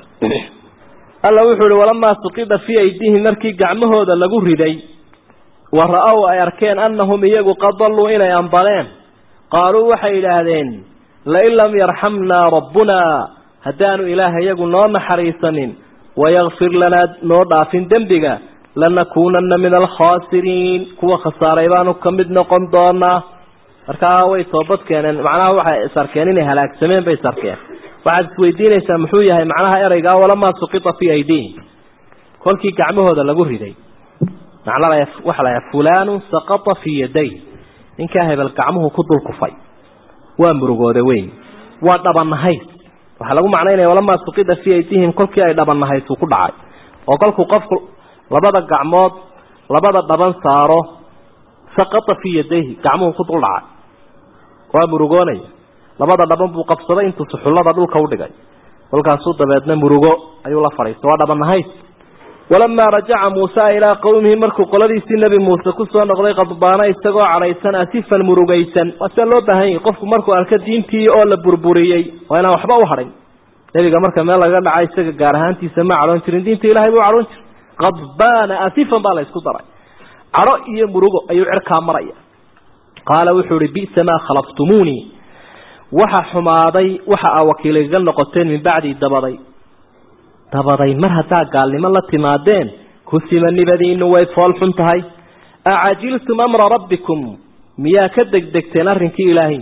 alla wuxuu yiri walamma suqida fi aydihi markii gacmahooda lagu riday waraaw ay arkeen annahum iyagu qadallu ila anbaleen qaaluu waxay ilaahdeen la illam yarhamna rabbuna hadanu ilaaha iyagu noo naxariisanin wayaghfir lana noo dhaafin dambiga lanakunanna min al-khasirin kuwa khasaaray baanu kamid noqon doonaa markaa way toobad keeneen macnaha waxa sarkeen inay halaagsameen bay sarkeen waxaad isweydiinaysaa muxuu yahay macnaha erayga wala ma suqita fi aydiin kolkii gacmahooda lagu riday macnaha waxa la fulaanu saqata fi yaday ninka hebel gacmuhu ku dul kufay waa murugooda weyn waa dhabanahay waxa lagu macnaynaa wala ma suqita fi aydiin kolkii ay dhabanahay ku dhacay oo kolku qofku labada gacmood labada dhaban saaro saqata fi yaday gacmuhu ku dul dhacay waa murugoonay labada dhaban buu qabsaday intuu suxullada dhulka u dhigay kolkaas uu dabeedna murugo ayuu la fariistay waa dhabanahay walamma raja'a Musa ila qawmihi markuu qoladiisii nabi Musa ku soo noqday qadbaana isagoo caraysan asifan murugaysan waxa loo baahan yahay qofku markuu arka diintii oo la burburiyay waa inaan waxba u harin nabiga marka meel laga dhacay isaga gaar ahaantiisa ma caroon jirin diinta ilaahay buu caroon jiray qadbaana asifan baa la isku daray caro iyo murugo ayuu cirka maraya qaala wuxuu ri bi sama khalaftumuni waxa xumaaday waxa aa wakiiliga noqoteen min bacdi dabaday dabaday mar hadaa gaalnimo la timaadeen ku simanibadiinu way fool xun tahay aajiltum amra rabbikum miya ka degdegteen arrinkii ilaahay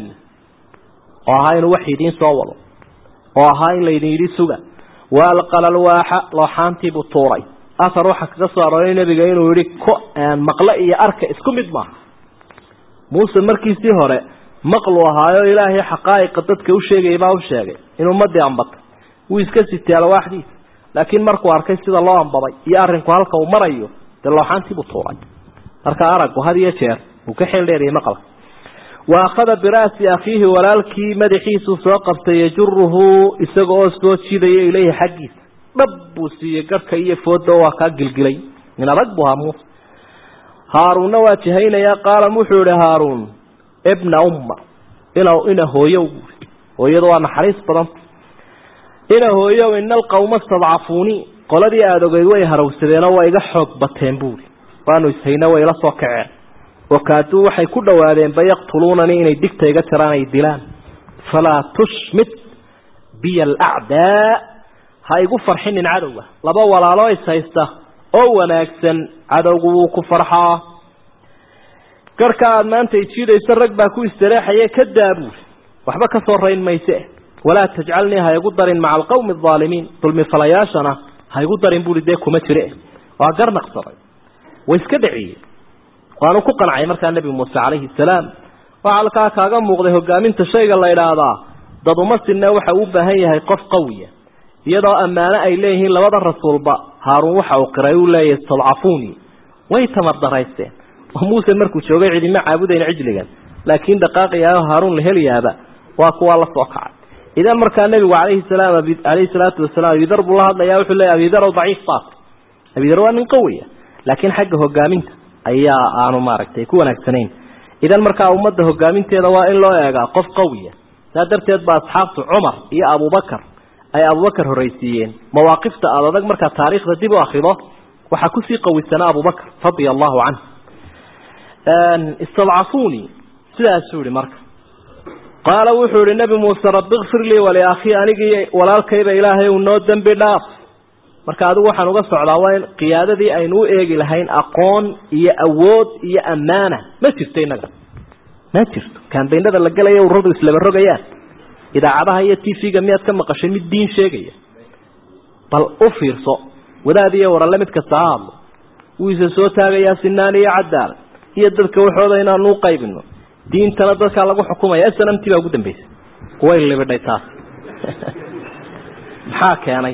oo ahaa inuu wax idin soo wado oo ahaa in la idin yiri suga wal qalal waaha looxaantii buu tuuray athar waxa ka soo aroorey nabiga inuu yiri ko aan maqla iyo arka isku mid ma Muuse markiisii hore maqlu ahaayo ilaahay xaqaa'iq dadka u sheegay baa u sheegay inuu madii ambata uu iska sitay waaxdii laakiin markuu arkay sida loo ambabay iyo arinku halka uu marayo looxaantii buu tuuray marka aragu hadiye jeer uu ka xildheeray maqal wa akhada birasi akhihi walaalki madaxiisu soo qabtay yajruhu isagoo soo jiiday ilayhi xaqiis dabbu siye garka iyo foodo waa ka gilgilay min aragbu hamu هارون واجهين يا قال محور هارون ابن أمة إنه إنه هو يوم ويضوان حريص طرم إنه هو يوم إن القوم استضعفوني قال دي آدوغي هرو سبينا وإيقحوك بطينبوري وانو يسهينا ويلصوا كعان وكاتوا وحي كل وادين بيقتلونني إني ديكتا يقتراني الدلان فلا تشمت بي الأعداء هاي قفر حين عدوة لبا ولا لا يسهيسته oo wanaagsan cadawgu ku farxaa karka maanta jiidaysa rag baa ku istareexay ka daabu waxba ka soo reyn mayse ولا تجعلني هيقدر مع القوم الظالمين ظلم فلياشنا هيقدر بولي دي كما جري وقرنا قصري ويسكدعي وأنا كقنا عي مركا النبي موسى عليه السلام وعلى كاكا موقده قامنت شيء الله إلى ضد مصرنا وحوبة هي هي قف قوية يضع أمانة إليه لوضع الرسول با هارون وحاو قرأيو لا يستضعفوني ويتمرض رئيسين وموسى مركو شوقي عدي مع عبودين عجلقا لكن دقاق يا هارون لهلي هذا واكو الله توقع إذا مركا النبي عليه السلام عليه الصلاة والسلام يضرب الله هذا يا وحي الله يضرب ضعيف صاف يضرب من قوية لكن حقه قامنت أي آنو ماركت يكون أكسنين إذا مركا أمده قامنت يضوائن الله يقع قف قوية لا درتيد بأصحاب عمر يا أبو بكر أي أبو بكر الرئيسيين مواقف تأذى مركا تاريخ ذديب وآخره وحكسي قوي السنة أبو بكر رضي الله عنه أن استضعفوني سلا سوري مركا قال وحور النبي موسى رب اغفر لي ولأخي أني ولا الكيب إلهي ونود ذنب الناس marka adigu waxaan uga socdaa waa in qiyaadadii aynu eegi lahayn aqoon iyo awood iyo amaana ma jirto inaga ma jirto kambeynada la galayo ururadu isla rogayaan idaacadaha iyo T V-ga miyaad ka maqashay mid diin sheegaya bal u fiirso wadaadiye waran lamid ka saam uu isa soo taagaya sinaan iyo cadaalad iyo dadka waxooda inaan u qaybino diintana dadka lagu xukumayo sanamti baa ugu dambeysay way leeyahay taas maxaa keenay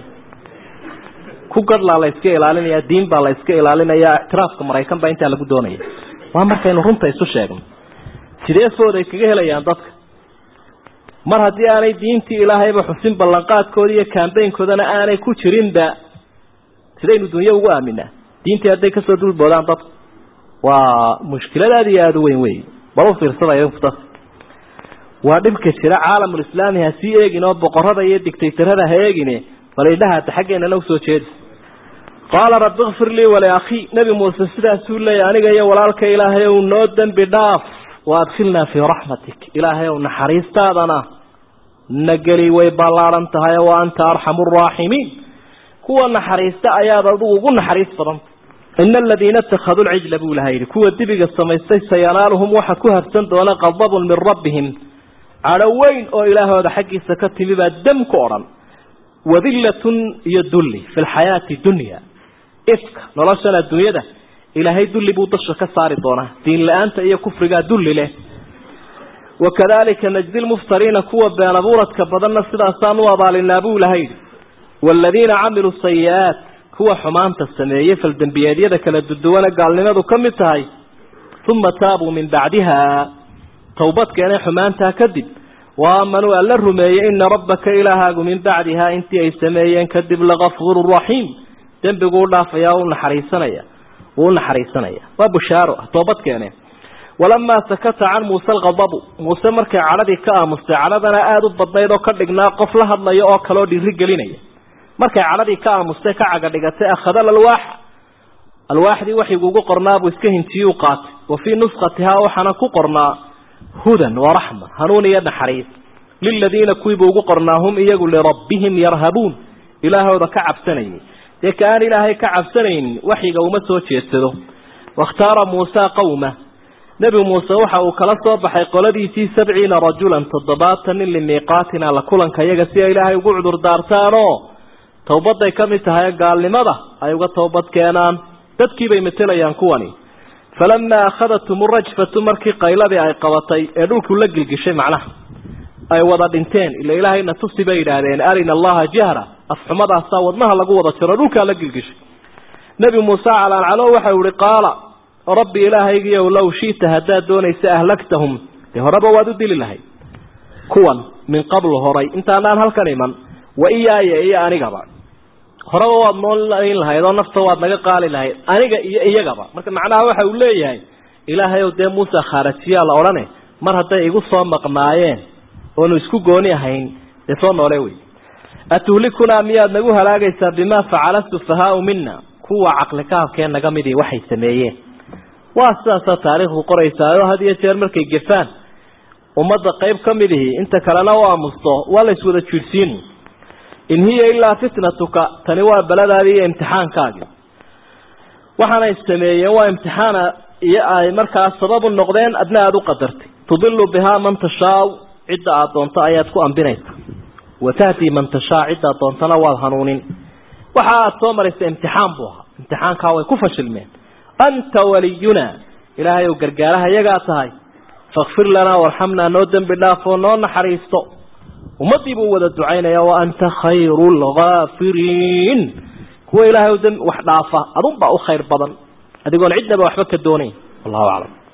ku gadla la iska ilaalinaya diin baa la iska ilaalinaya i'tiraafka Mareykan baa inta lagu doonayay waa markaynu runta isu sheegno sidee sooday kaga helayaan dadka mar haddii aanay diintii ilaahayba xusin ballanqaadkooda iyo campaign-koodana aanay ku jirin ba sidaynu dunya ugu aaminaa diintii haday ka soo dulboodaan dad waa mushkiladaadi aad u weyn weey bal fiirsadayeen ku taas waa dhibka jira caalamul islaami ha si eegino boqorada iyo dictatorada ha eegine وليدها تحقينا لو سوتشيد قال رب اغفر لي ولأخي نبي موسى سيدا سولي أنيق يا ولالك إلهي ونودا بداف وادخلنا في رحمتك إلهي ونحريس تادنا نقلي ويبالار انتهي وأنت أرحم الراحمين كوا نحريس تأياد الضوء نحريس فرم إن الذين اتخذوا العجل بولهير كوا الدبق السميستي سينالهم وحكوها بسند ولا غضب من ربهم على وين أو إله هذا حقي سكت ببا الدم كورا وذلة يدل في الحياة الدنيا إفك نرشنا الدنيا ده إلهي دل بوطش كسار الدونة دين لأنت إيا كفر دل له وكذلك نجد المفترين كوا بنبورة كبضنا السداسان وضع للنابو لهيد والذين عملوا السيئات كوا حمامة السماية فالدنبيادية ذا كانت الدوانا قال لنا ذو كم تهي ثم تابوا من بعدها توبت كان حمامتها كذب وآمنوا أن الرمي إن ربك إلها من بعدها انت أي سمايا كذب لغفور الرحيم تنبقوا الله فيا ونحريسانيا ونحريسانيا وبشاره توبت كان ولما سكت عن موسى الغضب موسى مركع عرضي كامس عرضنا آدو بدنيد وكدقنا قفلها الله يأكلوا دي رجليني مركع عرضي كامس كعقدقت أخذ الواح الواحد وحي يقول قرناب ويسكهن تيوقات وفي نسختها وحنكو قرنا هدى ورحمة هنون يد حريص للذين كويبوا قرناهم إيقوا لربهم يرهبون إله هذا كعب سنين يكان إلهي كعب سنين وحي قومته وتيسده واختار موسى قومه نبي موسى وحا وكالصوة بحيق لديتي سبعين رجلا تضباطا لميقاتنا لكلا كيغسي إلهي وقعدر دارتانو توبت كمتها قال لماذا أيوة توبت كينان تدكي بيمثل ينكواني فلما أخذتهم الرجفة مركي قيلة أي قوتي أدوك لقل قشي معناه أي وضع دنتين إلا إلهي أن تصيب إلهين أرنا الله جهرة أفحمدها صاودناها لقوة شردوك لقل قشي نبي موسى على العلو وحيوري قال ربي إلهي ولو شئت هداد دوني سأهلكتهم هربا وادود لله كوان من قبل هري انت الآن هل كريما وإياي إيا أني قبع هربا واد نول لهي دون نفسه واد نقا قال لهي أني إيا قبع مركا معناها وحي وليهي إلهي ودي موسى خارجيا لأولاني مر هدا يقول صامق معايين ونسكو قوني هين يصون وليوي أتهلكنا مياد نقوها لاقيسا بما فعلت السفهاء منا كوا عقلكا كان نقامدي وحي سميين واساسا تاريخ قريسا وهذه يجير مركي جفان ومدى قيب كمده انت كلنا وامسطو ولا يسود تشيرسين إن هي إلا فتنتك تنوى بلد هذه امتحان كاجي وحنا يستمعي وامتحان مركا السبب النقدين أدنى أدو قدرت تضل بها من تشاو عدة أعطونت آياتكو أنبنيت وتهدي من تشاء عدة طنطنا والهنونين وحاء التومر امتحان بها امتحان كاوي كفش المين أنت ولينا إلهي وقرقارها يقاتهاي فاغفر لنا وارحمنا نودن بالله فونون حريستو ومطيبوا وذا الدعين يا وأنت خير الغافرين هو إلهي ودن وحدافة أظن بقوا خير بضن هذا يقول عدنا بوحبك الدوني والله أعلم.